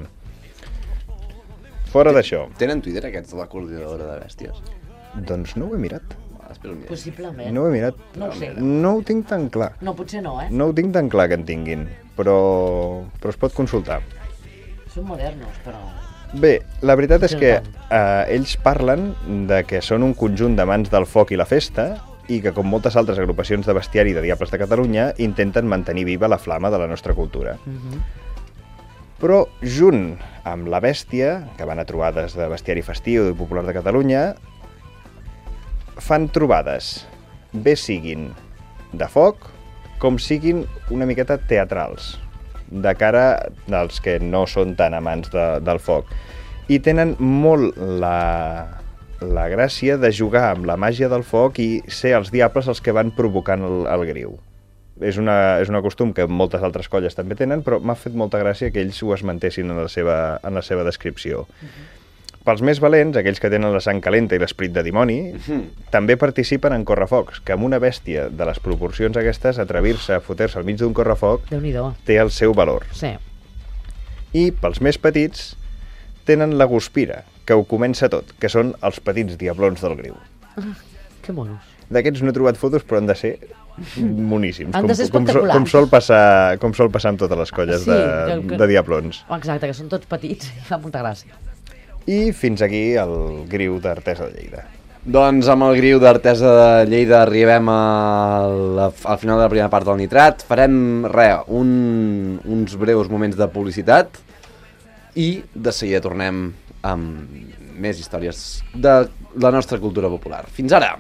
Fora d'això, Tenen Twitter aquests de la coordinadora de bèsties? doncs no ho he mirat. Ah, després ho mirem. Possiblement. No ho he mirat. No ho sé. No ho tinc tan clar. No, potser no, eh? No ho tinc tan clar que en tinguin, però, però es pot consultar. Són modernos, però... Bé, la veritat és Sí, que tant. eh, ells parlen de que són un conjunt d'amants del foc i la festa i que, com moltes altres agrupacions de bestiari de Diables de Catalunya, intenten mantenir viva la flama de la nostra cultura. Mhm. Però, junt amb la bèstia, que van a trobades de bestiari festiu i popular de Catalunya, fan trobades, bé siguin de foc, com siguin una miqueta teatrals, de cara als que no són tan amants de, del foc. I tenen molt la, la gràcia de jugar amb la màgia del foc i ser els diables els que van provocant el, el griu. És una, és un costum que moltes altres colles també tenen, però m'ha fet molta gràcia que ells ho esmentessin en la seva, en la seva descripció. Pels més valents, aquells que tenen la sang calenta i l'esperit de dimoni, mm-hmm. també participen en correfocs, que amb una bèstia de les proporcions aquestes, atrevir-se a fotre-se al mig d'un correfoc té el seu valor. Sí. I pels més petits tenen la guspira, que ho comença tot, que són els petits diablons del Griu. Ah, que monos. D'aquests no he trobat fotos, però han de ser moníssims. Han de ser com, com, com, sol passar, com sol passar amb totes les colles sí, de, que... de diablons. Exacte, que són tots petits i fa molta gràcia. I fins aquí el Griu d'Artesa de Lleida. Doncs amb el Griu d'Artesa de Lleida arribem al, al final de la primera part del Nitrat. Farem, res, un, uns breus moments de publicitat i de seguida tornem amb més històries de la nostra cultura popular. Fins ara!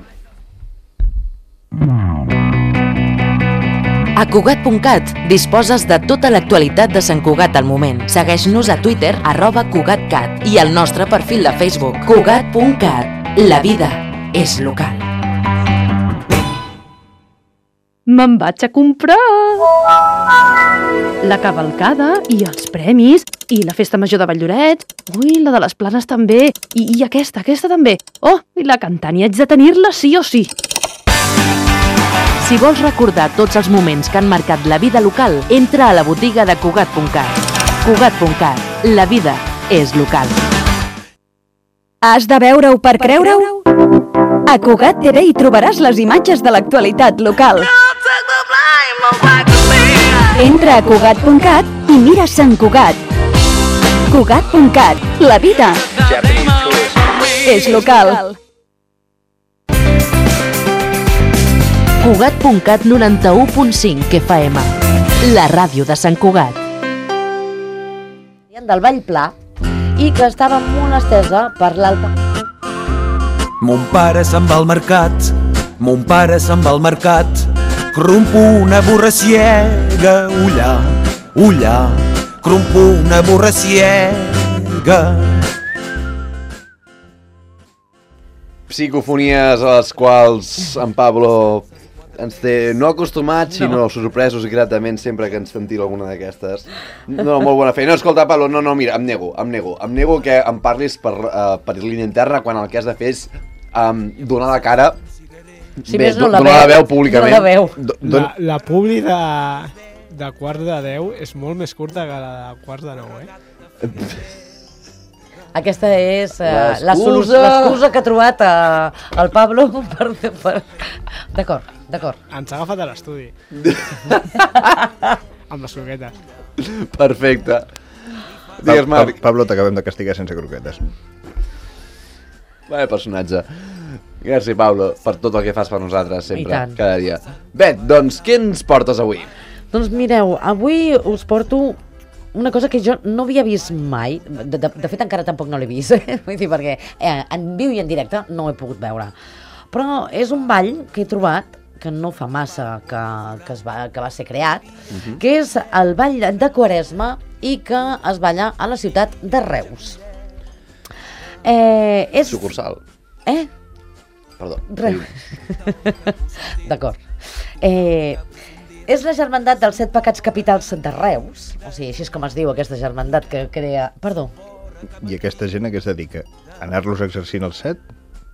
A Cugat punt cat disposes de tota l'actualitat de Sant Cugat al moment. Segueix-nos a Twitter, arroba CugatCat, i al nostre perfil de Facebook, Cugat punt cat. La vida és local. Me'n vaig a comprar la cavalcada i els premis i la festa major de Valldorets. Ui, la de les Planes també. I, i aquesta, aquesta també. Oh, i la cantant, i haig de tenir-la sí o sí. Si vols recordar tots els moments que han marcat la vida local, entra a la botiga de Cugat punt cat. Cugat punt cat. La vida és local. Has de veure-ho per creure-ho? A Cugat T V hi trobaràs les imatges de l'actualitat local. Entra a Cugat punt cat i mira Sant Cugat. Cugat punt cat. La vida és local. Cugat punt cat noranta-u punt cinc F M. La ràdio de Sant Cugat. Del Vallplà i que estava molt estesa per l'alta. Mon pare se'n va al mercat, mon pare se'n va al mercat, crumpo una borraciega, ullà, ullà, crumpo una borraciega. Psicofonies a les quals en Pablo ens té no acostumats, sinó no. sorpresos gratament sempre que ens sentim alguna d'aquestes. No, molt bona feina. No, escolta, Pablo, no, no, mira, em nego, em nego. Em nego que em parlis per, uh, per línia interna quan el que has de fer és um, donar la cara, si bé, no donar la veu públicament. No la veu. La, la publi de, de quarts de deu és molt més curta que la de quarts de nou, eh? Aquesta és uh, l'excusa que ha trobat uh, el Pablo per... per... D'acord, d'acord. Ens ha agafat a l'estudi. Amb les croquetes. Perfecte. Digues, Marc. Pa Pablo, t'acabem de castigar sense croquetes. Vaya personatge. Gràcies, Pablo, per tot el que fas per nosaltres sempre, I tant. cada dia. Bé, doncs, què ens portes avui? Doncs mireu, avui us porto una cosa que jo no havia vist mai, de, de, de fet encara tampoc no l'he vist, vull dir, perquè eh, en viu i en directe no ho he pogut veure. Però és un ball que he trobat, que no fa massa que, que, es va, que va ser creat, uh-huh. que és el ball de Quaresma i que es balla a la ciutat de Reus. Eh, és... Sucursal. Eh? Perdó. Reus. D'acord. Eh... És la germandat dels set pecats capitals de Reus, o sigui, així és com es diu aquesta germandat que crea... Perdó. I aquesta gent a què es dedica? Anar-los exercint els set?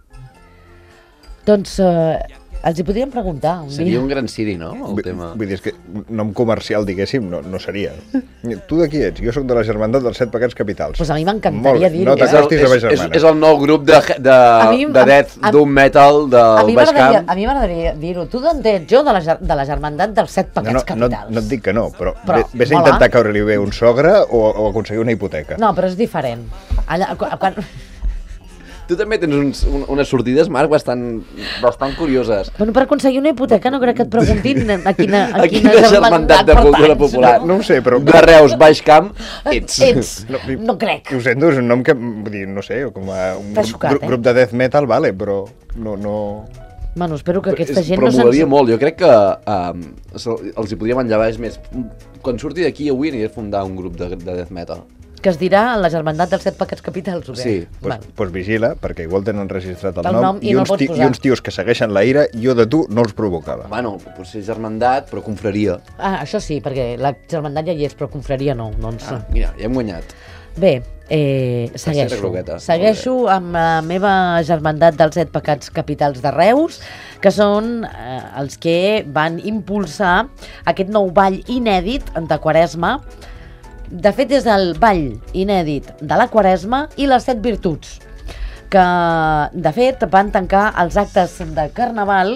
Doncs eh, els hi podríem preguntar un Seria dia. un gran ciri, no, el vull, tema? Vull dir, és que nom comercial, diguéssim, no, no seria. Tu de qui ets? Jo sóc de la germandat dels set pecats capitals. Pues a mi m'encantaria dir-ho. No t'acostis a ma germana. És, és el nou grup de, de, mi, de death, doom metal del Baix Camp. A mi m'agradaria dir-ho. Tu d'on ets? Jo de la, de la germandat dels set pecats no, no, capitals. No, no et dic que no, però, però vés a intentar caure-li bé un sogre o, o aconseguir una hipoteca. No, però és diferent. Allà, quan... Tu també tens uns, un, unes sortides, Marc, bastant, bastant curioses. Bueno, per aconseguir una hipoteca no crec que et preguntin a quina, a a quina, quina germandat de cultura popular. No ho sé, però... De Reus, Baix Camp, ets. Ets. No, no crec. Ho sento, és un nom que, vull dir, no sé, com a un xocat, grup, eh? grup de death metal, vale, però no... no... Bueno, espero que aquesta gent però no se'ns... Però molaria molt, jo crec que um, els hi podríem enllavar, és més, quan surti d'aquí avui aniré a fundar un grup de, de death metal. Que es dirà la germandat dels set pecats capitals, o què? Sí. Doncs pues, pues vigila, perquè igual tenen registrat el, el nom, nom i, i, no uns ti, i uns tios que segueixen la ira, jo de tu no els provocava. Bueno, potser germandat, però confraria. Ah, això sí, perquè la germandat ja hi és, però confraria no. Doncs... Ah, mira, ja hem guanyat. Bé, eh, segueixo. croqueta. Segueixo amb la meva germandat dels set pecats capitals de Reus, que són eh, els que van impulsar aquest nou ball inèdit de Quaresma. De fet, és el ball inèdit de la Quaresma i les set virtuts, que, de fet, van tancar els actes de Carnaval,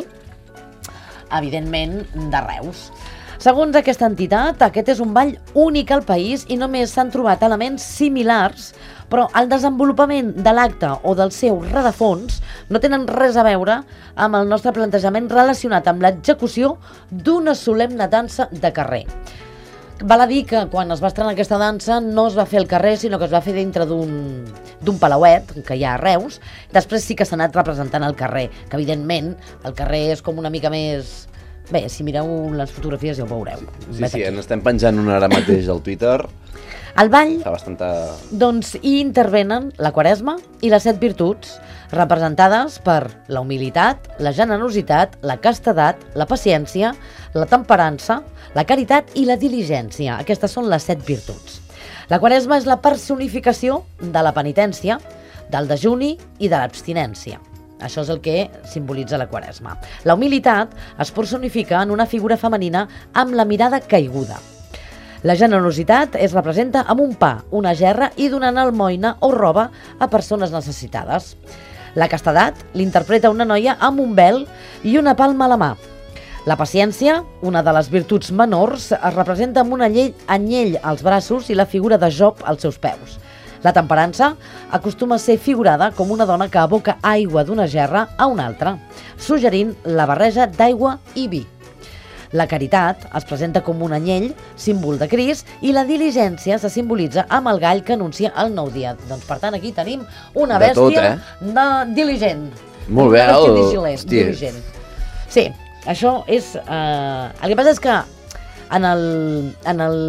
evidentment, de Reus. Segons aquesta entitat, aquest és un ball únic al país i només s'han trobat elements similars, però el desenvolupament de l'acte o del seu rerefons no tenen res a veure amb el nostre plantejament relacionat amb l'execució d'una solemne dansa de carrer. Val a dir que quan es va estrenar aquesta dansa no es va fer al carrer, sinó que es va fer dintre d'un d'un palauet que hi ha a Reus. Després sí que s'ha anat representant al carrer, que evidentment el carrer és com una mica més... Bé, si mireu les fotografies ja ho veureu. Sí, sí, en estem penjant una ara mateix al Twitter. El ball, Fa bastanta... doncs, hi intervenen la Quaresma i les set virtuts, representades per la humilitat, la generositat, la castedat, la paciència, la temperança, la caritat i la diligència. Aquestes són les set virtuts. La Quaresma és la personificació de la penitència, del dejuni i de l'abstinència. Això és el que simbolitza la Quaresma. La humilitat es personifica en una figura femenina amb la mirada caiguda. La generositat es representa amb un pa, una gerra i donant almoina o roba a persones necessitades. La castedat l'interpreta una noia amb un vel i una palma a la mà. La paciència, una de les virtuts menors, es representa amb un anyell, anyell als braços i la figura de Job als seus peus. La temperança acostuma a ser figurada com una dona que aboca aigua d'una gerra a una altra, suggerint la barreja d'aigua i vi. La caritat es presenta com un anyell, símbol de Crist, i la diligència se simbolitza amb el gall que anuncia el nou dia. Doncs, per tant, aquí tenim una De tot, bèstia eh? de diligent. Molt bé, Una bèstia el- diligent, hòstia. diligent. Sí, això és... Eh... El que passa és que en el... En el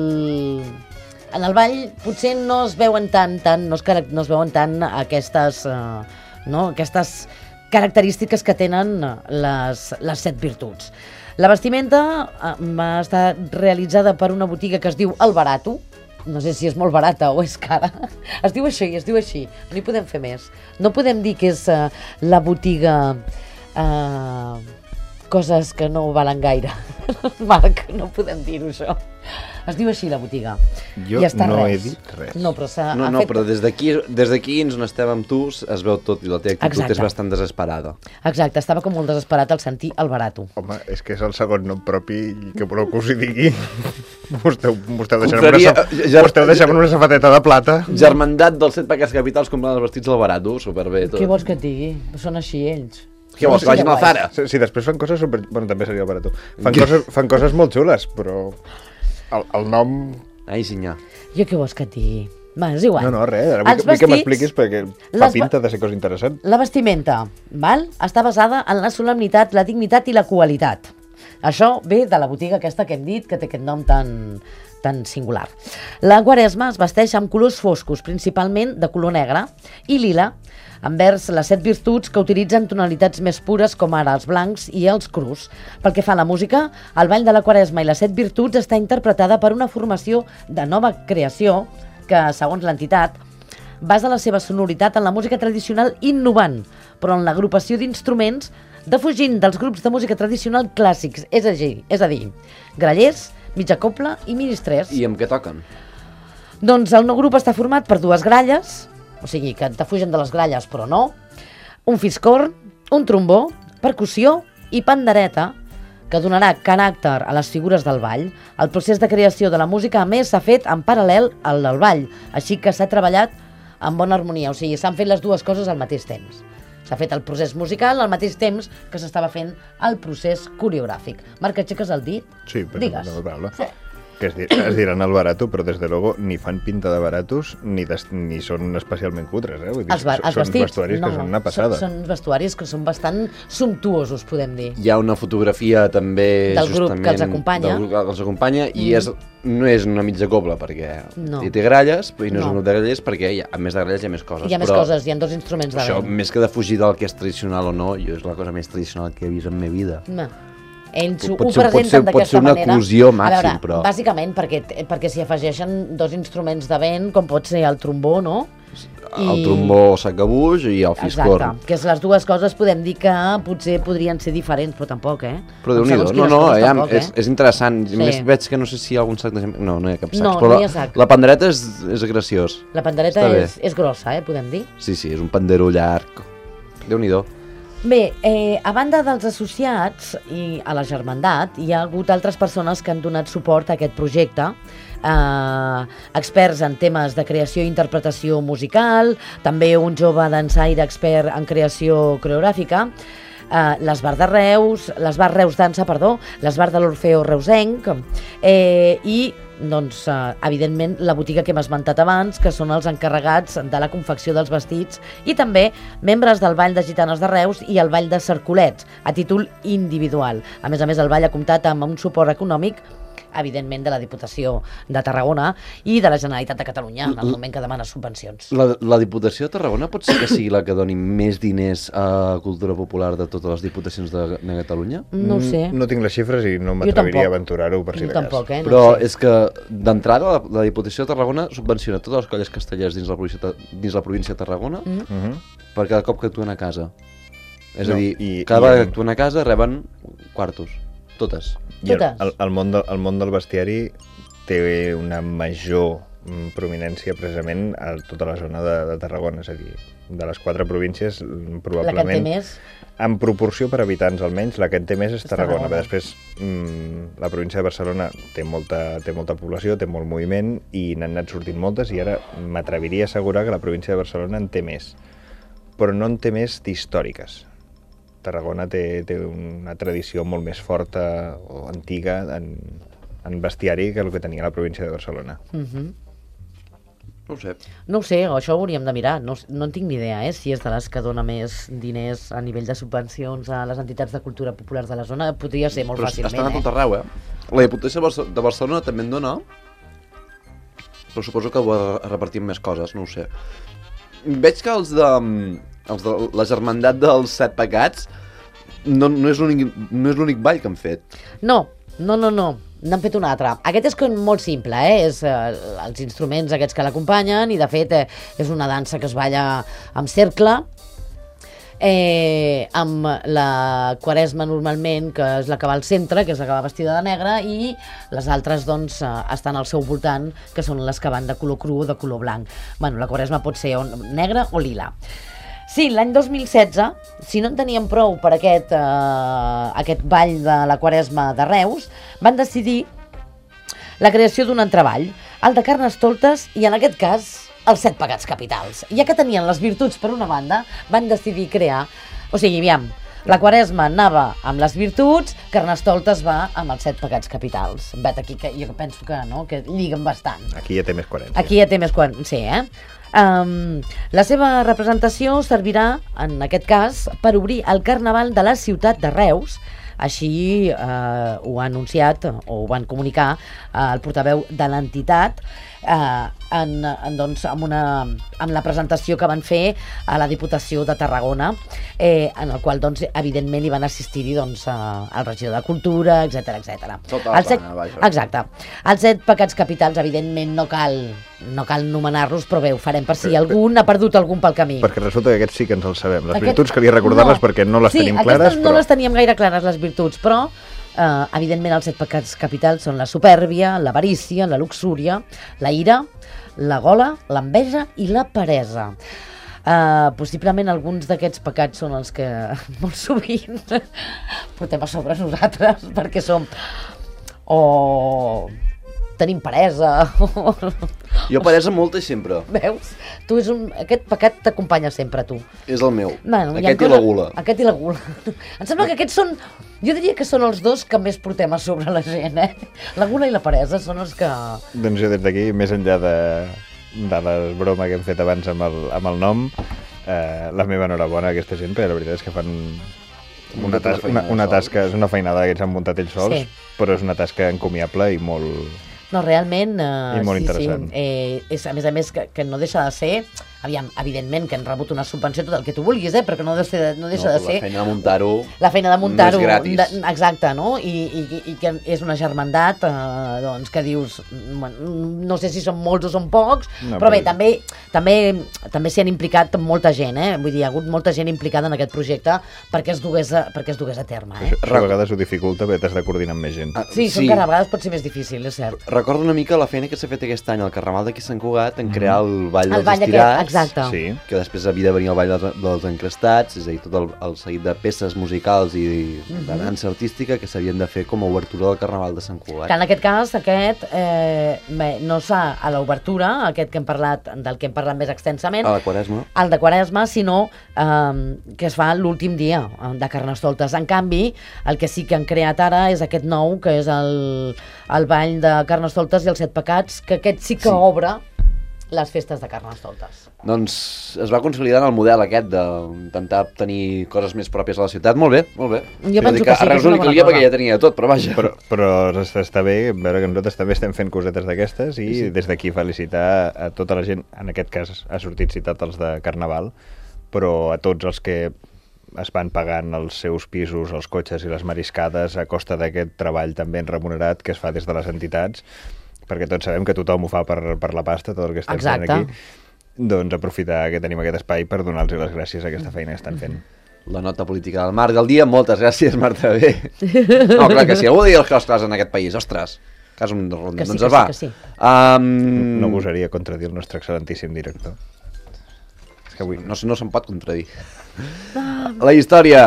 En el ball potser no es veuen tant, tant no, es, carac- no es veuen tant aquestes, eh, no, aquestes característiques que tenen les, les set virtuts. La vestimenta eh, va estar realitzada per una botiga que es diu El Barato. No sé si és molt barata o és cara. Es diu així, es diu així. No hi podem fer més. No podem dir que és eh, la botiga... Eh, coses que no valen gaire. Marc, no podem dir-ho, això. Es diu així, la botiga. Jo I està no res. he dit res. No, però s'ha No, ha no, fet... però des d'aquí, des d'aquí ens on estem amb tu es veu tot i la teva actitud Exacte. és bastant desesperada. Exacte, estava com molt desesperat al sentir El Barato. Home, és que és el segon nom propi i que voleu que us hi digui. M'ho esteu, m'ho esteu deixant amb Confraria- una, sa- ger- m'ho esteu deixant amb una safateta de plata. Germandat dels set pecats capitals comprant els vestits al Barato, superbé tot. Què vols que et digui? Són així ells. Què vols, que vagin al Zara? Si, si després fan coses super... Bueno, també seria el barato. Fan coses, fan coses molt xules, però el, el nom... Ai, senyor. Jo què vols que et digui? Va, és igual. No, no, res. Ara vull, Els que- vull que vestits, m'expliquis perquè fa les pinta de ser cosa interessant. La vestimenta, val? Està basada en la solemnitat, la dignitat i la qualitat. Això ve de la botiga aquesta que hem dit, que té aquest nom tan, tan singular. La Quaresma es vesteix amb colors foscos, principalment de color negre i lila, envers les set virtuts que utilitzen tonalitats més pures com ara els blancs i els crus. Pel que fa a la música, el ball de la Quaresma i les set virtuts està interpretada per una formació de nova creació que, segons l'entitat, basa la seva sonoritat en la música tradicional innovant, però en l'agrupació d'instruments defugint dels grups de música tradicional clàssics, és a dir, és a dir grallers, mitja copla i ministrers. I amb què toquen? Doncs el nou grup està format per dues gralles, o sigui, que defugen de les gralles, però no, un fiscorn, un trombó, percussió i pandereta, que donarà caràcter a les figures del ball. El procés de creació de la música, a més, s'ha fet en paral·lel al del ball, així que s'ha treballat en bona harmonia, o sigui, s'han fet les dues coses al mateix temps. S'ha fet el procés musical al mateix temps que s'estava fent el procés coreogràfic. Marc, aixeques el dit? Sí, però Digues. no paraula. Sí. Que es, dir, es diran el barato, però des de luego ni fan pinta de baratos ni, des, ni són especialment cutres, eh? Vull dir, Els, va- els són vestits? vestuaris que són una passada. Són, són vestuaris que són bastant sumptuosos, podem dir. Hi ha una fotografia també Del grup justament, que els acompanya. Del grup que els acompanya i Mm. és, no és una mitja cobla perquè No. hi té gralles i no, és No. un grup de grallers perquè hi ha, a més de gralles hi ha més coses. Hi ha més però coses, hi ha dos instruments de això, vent. més que de fugir del que és tradicional o no, jo és la cosa més tradicional que he vist en la meva vida. No. ells ho Pot ser- pot presenten ser- pot d'aquesta ser una manera. eclosió A màxim, veure, però- bàsicament perquè, perquè s'hi afegeixen dos instruments de vent, com pot ser el trombó, no? El trombó sacabuix i el fiscorn. Exacte, que és les dues coses podem dir que potser podrien ser diferents, però tampoc, eh? Però Com Déu-n'hi-do, segons no, quines no, coses ja, tampoc, és, eh? és interessant. Sí. Més veig que no sé si hi ha algun sac de... gem- No, no hi ha cap sac. No, però no hi ha la, sac. la pandereta és, és graciós. La pandereta Està bé. és, és grossa, eh, podem dir. Sí, sí, és un pandero llarg. Déu-n'hi-do. Bé, eh, a banda dels associats i a la Germandat, hi ha hagut altres persones que han donat suport a aquest projecte, eh, experts en temes de creació i interpretació musical, també un jove dansaire expert en creació coreogràfica, eh, l'Esbar de Reus, l'Esbar Reus Dansa, perdó, l'Esbar de l'Orfeo Reusenc, eh, i doncs, eh, evidentment, la botiga que hem esmentat abans, que són els encarregats de la confecció dels vestits, i també membres del Ball de Gitanes de Reus i el Ball de Cercolets, a títol individual. A més a més, el Ball ha comptat amb un suport econòmic, evidentment, de la Diputació de Tarragona i de la Generalitat de Catalunya, en el moment que demana subvencions. La, la Diputació de Tarragona pot ser que sigui la que doni més diners a cultura popular de totes les diputacions de, de Catalunya? No ho sé. No tinc les xifres i no Jo m'atreviria a tampoc. aventurar-ho per si Jo de cas. tampoc, eh? No Però ho sé. és que, d'entrada, la, la Diputació de Tarragona subvenciona totes les colles castellers dins la província, de- dins la província de Tarragona Mm. Mhm. per cada cop que actuen a casa. És No, a dir, i- cada i vegada en- que actuen a casa reben quartos. Totes. I el, el, el, món de, el món del bestiari té una major mm, prominència precisament a tota la zona de, de Tarragona, és a dir, de les quatre províncies mm, probablement... La que en té més? En proporció per habitants, almenys, la que en té més és És Tarragona. Tarragona. Però després, mm, la província de Barcelona té molta, té molta població, té molt moviment i n'han anat sortint moltes i ara m'atreviria a assegurar que la província de Barcelona en té més. Però no en té més d'històriques. Tarragona té, té una tradició molt més forta o antiga en, en bestiari que el que tenia la província de Barcelona. Mhm. No ho sé. No ho sé, això ho hauríem de mirar. No, no en tinc ni idea, eh, si és de les que dona més diners a nivell de subvencions a les entitats de cultura popular de la zona. Podria ser molt Però fàcilment, estan a tot eh? arreu, eh? La Diputació de Barce- de Barcelona també en dona, però suposo que ho ha repartit amb més coses, no ho sé. Veig que els de, els de la Germandat dels Set Pecats no, no és l'únic no és l'únic ball que han fet. No, no, no, no. N'han fet un altre. Aquest és com molt simple, eh? És eh, els instruments aquests que l'acompanyen i, de fet, eh, és una dansa que es balla amb cercle, eh, amb la quaresma normalment, que és la que va al centre, que és la que va vestida de negre, i les altres, doncs, eh, estan al seu voltant, que són les que van de color cru o de color blanc. Bueno, la quaresma pot ser o negra o lila. Sí, l'any dos mil setze, si no en teníem prou per aquest, eh, aquest ball de la Quaresma de Reus, van decidir la creació d'un entreball, el de Carnestoltes i, en aquest cas, els Set Pecats Capitals. Ja que tenien les virtuts per una banda, van decidir crear... O sigui, aviam, la Quaresma anava amb les virtuts, Carnestoltes va amb els Set Pecats Capitals. Vet aquí, que jo penso que, no, que lliguen bastant. Aquí ja té més coherència. Aquí ja té més quan... Sí, eh? Um, la seva representació servirà, en aquest cas, per obrir el Carnaval de la ciutat de Reus. Així eh, ho ha anunciat, o ho van comunicar, eh, el portaveu de l'entitat, eh, en, en, doncs, amb, una, amb la presentació que van fer a la Diputació de Tarragona, eh, en el qual, doncs, evidentment, hi van assistir-hi, doncs, eh, el regidor de Cultura, etcètera, etcètera. Tota la Els set- plana, vaja. Exacte. Els set pecats capitals, evidentment, no cal, no cal nomenar-los, però bé, ho farem per si Però- algú n'ha perdut algun pel camí. Perquè resulta que aquests sí que ens els sabem. Les Aquest- virtuts calia recordar-les no. perquè no les sí, tenim aquestes clares, no però... les teníem gaire clares, les virtuts, però eh, evidentment els set pecats capitals són la supèrbia, l'avarícia, la luxúria, la ira, la gola, l'enveja i la peresa. Uh, possiblement alguns d'aquests pecats són els que molt sovint portem a sobre nosaltres, perquè som o tenim peresa o... Jo peresa molta i sempre. Veus? Tu és un... Aquest pecat t'acompanya sempre, tu. És el meu. Bueno, hi ha Aquest i coses- la gula. Aquest i la gula. Em sembla que aquests són... Jo diria que són els dos que més portem a sobre la gent, eh? La gula i la peresa són els que... Doncs jo des d'aquí, més enllà de, de la broma que hem fet abans amb el, amb el nom, eh, la meva enhorabona a aquesta gent, perquè la veritat és que fan una, tas una, una tasca, és una feinada que ells han muntat ells sols, Sí. però és una tasca encomiable i molt... No, realment... Eh, I molt sí, interessant. Sí. Eh, és, a més a més, que, que no deixa de ser aviam, evidentment que han rebut una subvenció, tot el que tu vulguis, eh? Perquè no, de ser, no deixa no, de ser... La feina de muntar-ho... La feina de muntar-ho... No és gratis. De, exacte, no? I, i, i que és una germandat, eh, doncs, que dius... Bueno, no sé si són molts o són pocs, no, però bé, però... també, també, també s'hi han implicat molta gent, eh? Vull dir, hi ha hagut molta gent implicada en aquest projecte perquè es dugués a, perquè es dugués a terme, eh? Això, a vegades ho dificulta, perquè t'has de coordinar amb més gent. Ah, sí, sí. Que a vegades pot ser més difícil, és cert. Recordo una mica la feina que s'ha fet aquest any al Carnaval d'aquí Sant Cugat en crear el Ball el dels ball Estirats, aquest, exacte. Sí. Que després havia de venir el Ball dels, dels Encrestats, és a dir, tot el, el seguit de peces musicals i Mhm. de dansa artística que s'havien de fer com a obertura del Carnaval de Sant Cugat. Que en aquest cas, aquest, eh, bé, no s'ha a l'obertura, aquest que hem parlat, del que hem parlat més extensament, A la Quaresma. el de Quaresma, sinó eh, que es fa l'últim dia de Carnestoltes. En canvi, el que sí que han creat ara és aquest nou, que és el, el ball de Carnestoltes i els Set Pecats, que aquest sí que sí. obre les festes de Carnestoltes. Doncs es va consolidant el model aquest d'intentar tenir coses més pròpies a la ciutat. Molt bé, molt bé. Jo penso que, que sí, que és una bona cosa. Perquè ja tenia tot, però vaja. Però, però està bé veure que nosaltres també estem fent cosetes d'aquestes i sí. Des d'aquí felicitar a tota la gent, en aquest cas ha sortit citat els de Carnaval, però a tots els que es van pagant els seus pisos, els cotxes i les mariscades a costa d'aquest treball també remunerat que es fa des de les entitats, perquè tots sabem que tothom ho fa per, per la pasta, tot el que estem Exacte. fent aquí, doncs aprofitar que tenim aquest espai per donar-los les gràcies a aquesta feina que estan fent. La nota política del Marc del dia, moltes gràcies, Marta B. No, clar que sí, algú dir les coses en aquest país, ostres, cas un ronda, que sí, doncs que es va. sí, que sí. Um... No gosaria contradir el nostre excel·lentíssim director. És que avui no, no se'n pot contradir. La història.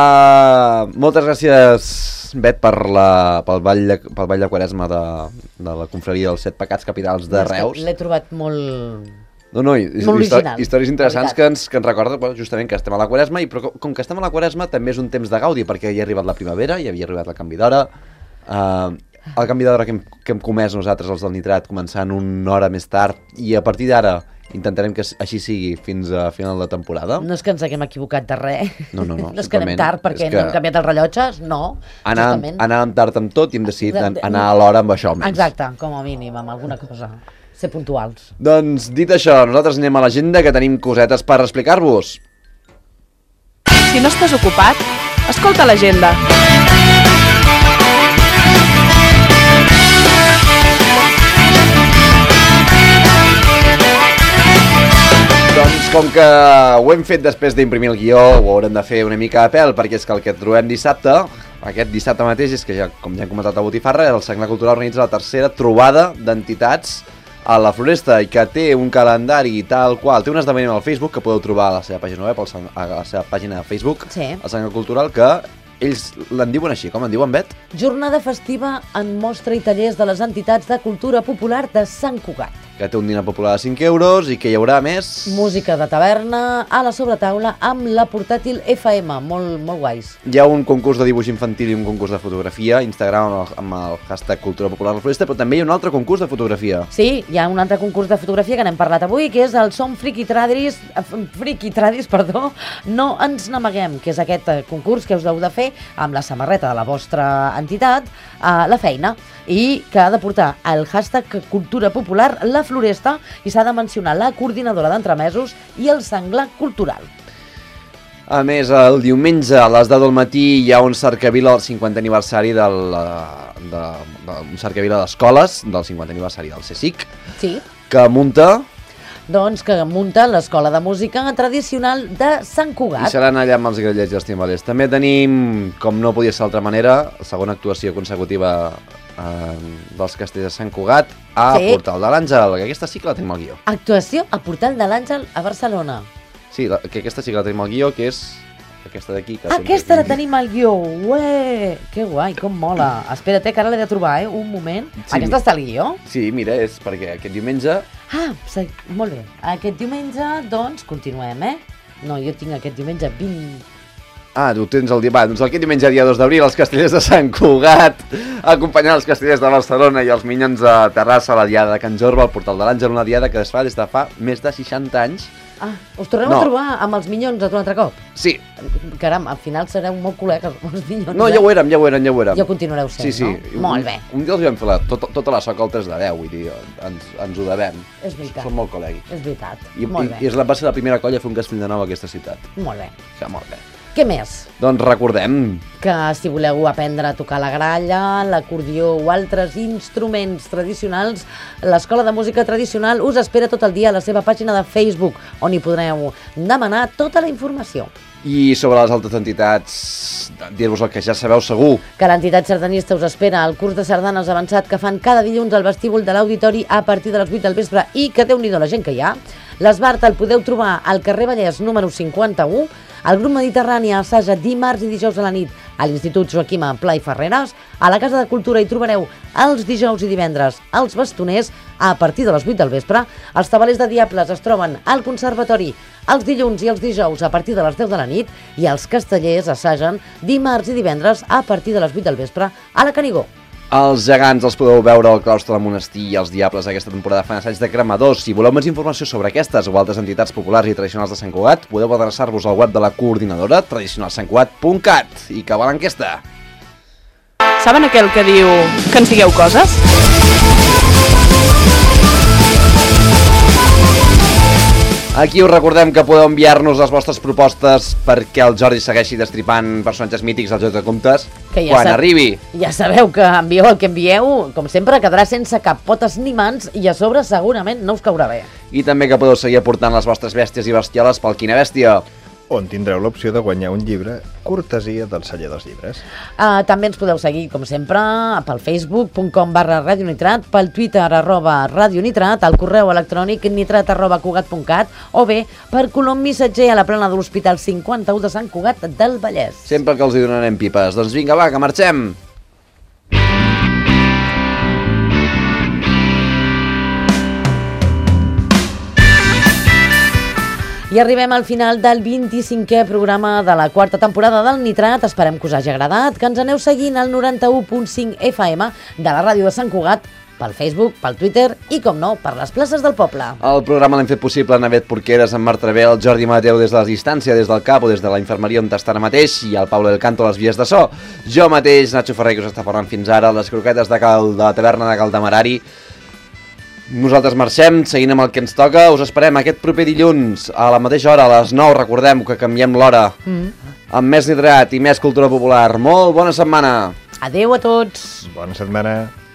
Uh, moltes gràcies, Bet, per la, pel, ball de, pel ball de Quaresma de, de la confraria dels Set Pecats Capitals de Reus. L'he trobat molt... No, no, històries, històries interessants que ens, que ens recorden bueno, justament que estem a la Quaresma, i però com que estem a la Quaresma també és un temps de gaudi, perquè ja ha arribat la primavera, ja havia arribat el canvi d'hora. Uh, el canvi d'hora que, hem, que hem comès nosaltres, els del Nitrat, començant una hora més tard, i a partir d'ara intentarem que així sigui fins a final de temporada. No és que ens haguem equivocat de res. No, no, no. No és que anem tard perquè que... no hem canviat els rellotges, no. Anàvem, anàvem tard amb tot i hem decidit de, de, anar a l'hora amb això almenys. Exacte, com a mínim, amb alguna cosa. Ser puntuals. Doncs, dit això, nosaltres anem a l'agenda, que tenim cosetes per explicar-vos. Si no estàs ocupat, escolta l'agenda. Doncs com que ho hem fet després d'imprimir el guió, ho haurem de fer una mica a pèl, perquè és que el que trobem dissabte, aquest dissabte mateix, és que ja, com ja hem comentat a Botifarra, el Senglar Cultural organitza la tercera trobada d'entitats a la Floresta, i que té un calendari tal qual, té un esdeveniment al Facebook que podeu trobar a la seva pàgina web, a la seva pàgina de Facebook, sí. El Senglar Cultural, que ells l'en diuen així, com en diuen, Bet? Jornada festiva en mostra i tallers de les entitats de cultura popular de Sant Cugat. Que té un dinar popular de cinc euros i que hi haurà més... Música de taverna a la sobretaula amb la portàtil F M, molt, molt guais. Hi ha un concurs de dibuix infantil i un concurs de fotografia, Instagram amb el, amb el hashtag Cultura Popular de la Floresta, però també hi ha un altre concurs de fotografia. Sí, hi ha un altre concurs de fotografia que n'hem parlat avui, que és el Som Friki Tradis, Friki Tradis, perdó, no ens n'amaguem, que és aquest concurs que us heu de fer amb la samarreta de la vostra entitat a la feina, i que ha de portar el hashtag Cultura Popular la Floresta, i s'ha de mencionar la coordinadora d'entremesos i el Senglar Cultural. A més, el diumenge a les deu del matí hi ha un cercavila del cinquantè aniversari del, de, de, un cercavila d'escoles del cinquantè aniversari del CSIC, sí. Que munta... Doncs que munta l'Escola de Música Tradicional de Sant Cugat. I seran allà amb els grallets i els timbalers. També tenim, com no podia ser d'altra manera, la segona actuació consecutiva eh, dels castells de Sant Cugat a sí. Portal de l'Àngel, que aquesta sí que la tenim al guió. Actuació a Portal de l'Àngel a Barcelona. Sí, la, que aquesta sí que la tenim al guió, que és aquesta d'aquí. Aquesta la tenim al guió, ué, que guai, com mola. Espera't, que ara l'he de trobar, eh, un moment. Sí, aquesta està al guió? Sí, mira, és perquè aquest diumenge... Ah, molt bé. Aquest diumenge, doncs, continuem, eh? No, jo tinc aquest diumenge vint... Ah, tu tens el dia... Va, doncs aquest diumenge, dia dos d'abril, els castellers de Sant Cugat, acompanyant els castellers de Barcelona i els Minyons de Terrassa a la Diada de Can Jorba, al Portal de l'Àngel, una diada que es fa des de fa més de seixanta anys, Ah, us torneu No. a trobar amb els Minyons un altre cop? Sí. Caram, al final sereu molt col·legues amb els Minyons. No, eh? ja ho érem, ja ho érem, ja ho érem. Ja ho continuareu sent, sí, sí. no? Molt bé. Un, un dia els vam fer la, tot, tota la soca al tres de deu, vull dir, ens, ens ho devem. És veritat. Som molt col·legui. És veritat, I, molt i, bé. I és la, va ser la primera colla a fer un castell de nou a aquesta ciutat. Molt bé. Ja, molt bé. Què més? Doncs recordem Que si voleu aprendre a tocar la gralla, l'acordió o altres instruments tradicionals, l'Escola de Música Tradicional us espera tot el dia a la seva pàgina de Facebook, on hi podreu demanar tota la informació. I sobre les altres entitats, dir-vos el que ja sabeu segur. Que l'entitat sardanista us espera al curs de sardanes avançat que fan cada dilluns al vestíbul de l'auditori a partir de les vuit del vespre i que déu-n'hi-do la gent que hi ha. L'Esbart el podeu trobar al carrer Vallès número cinquanta-u. El grup Mediterrani assaja dimarts i dijous a la nit a l'Institut Joaquima Pla i Ferreres. A la Casa de Cultura hi trobareu els dijous i divendres els bastoners a partir de les vuit del vespre. Els tabalers de Diables es troben al Conservatori els dilluns i els dijous a partir de les deu de la nit i els castellers assagen dimarts i divendres a partir de les vuit del vespre a la Canigó. Els gegants els podeu veure al claustre del monestir i els diables aquesta temporada fan assaig de cremadors. Si voleu més informació sobre aquestes o altres entitats populars i tradicionals de Sant Cugat, podeu adreçar-vos al web de la coordinadora tradicional sant cugat punt cat. I que va l'enquesta. Saben aquell que diu que ens digueu coses? Aquí us recordem que podeu enviar-nos les vostres propostes perquè el Jordi segueixi destripant personatges mítics al Joc de Comptes Que ja quan sap- arribi. Ja sabeu que envieu el que envieu, com sempre quedarà sense cap potes ni mans i a sobre segurament no us caurà bé. I també que podeu seguir aportant les vostres bèsties i bestioles pel Quina Bèstia. On tindreu l'opció de guanyar un llibre cortesia del celler dels llibres. Uh, també ens podeu seguir, com sempre, pel facebook punt com barra radionitrat, pel twitter arroba radionitrat, al correu electrònic nitrat arroba cugat punt cat o bé per Colom Missatger a la plana de l'Hospital cinquanta-u de Sant Cugat del Vallès. Sempre que els hi donarem pipes. Doncs vinga, va, que marxem! I arribem al final del vint-i-cinquè programa de la quarta temporada del Nitrat. Esperem que us hagi agradat, que ens aneu seguint al noranta-u punt cinc F M de la ràdio de Sant Cugat, pel Facebook, pel Twitter i, com no, per les places del poble. El programa l'hem fet possible Navet Porqueres, en Marc Travé, el Jordi Mateu des de la distància, des del cap o des de la infermeria on està ara mateix, i el Pablo del Canto a les vies de so. Jo mateix, Nacho Ferrer, que us està parlant fins ara, les croquetes de, cal, de la taverna de Caldemarari. Nosaltres marxem, seguint amb el que ens toca. Us esperem aquest proper dilluns a la mateixa hora, a les nou. Recordem que canviem l'hora. Mm. Amb més nitrat i més cultura popular. Molt bona setmana. Adeu a tots. Bona setmana.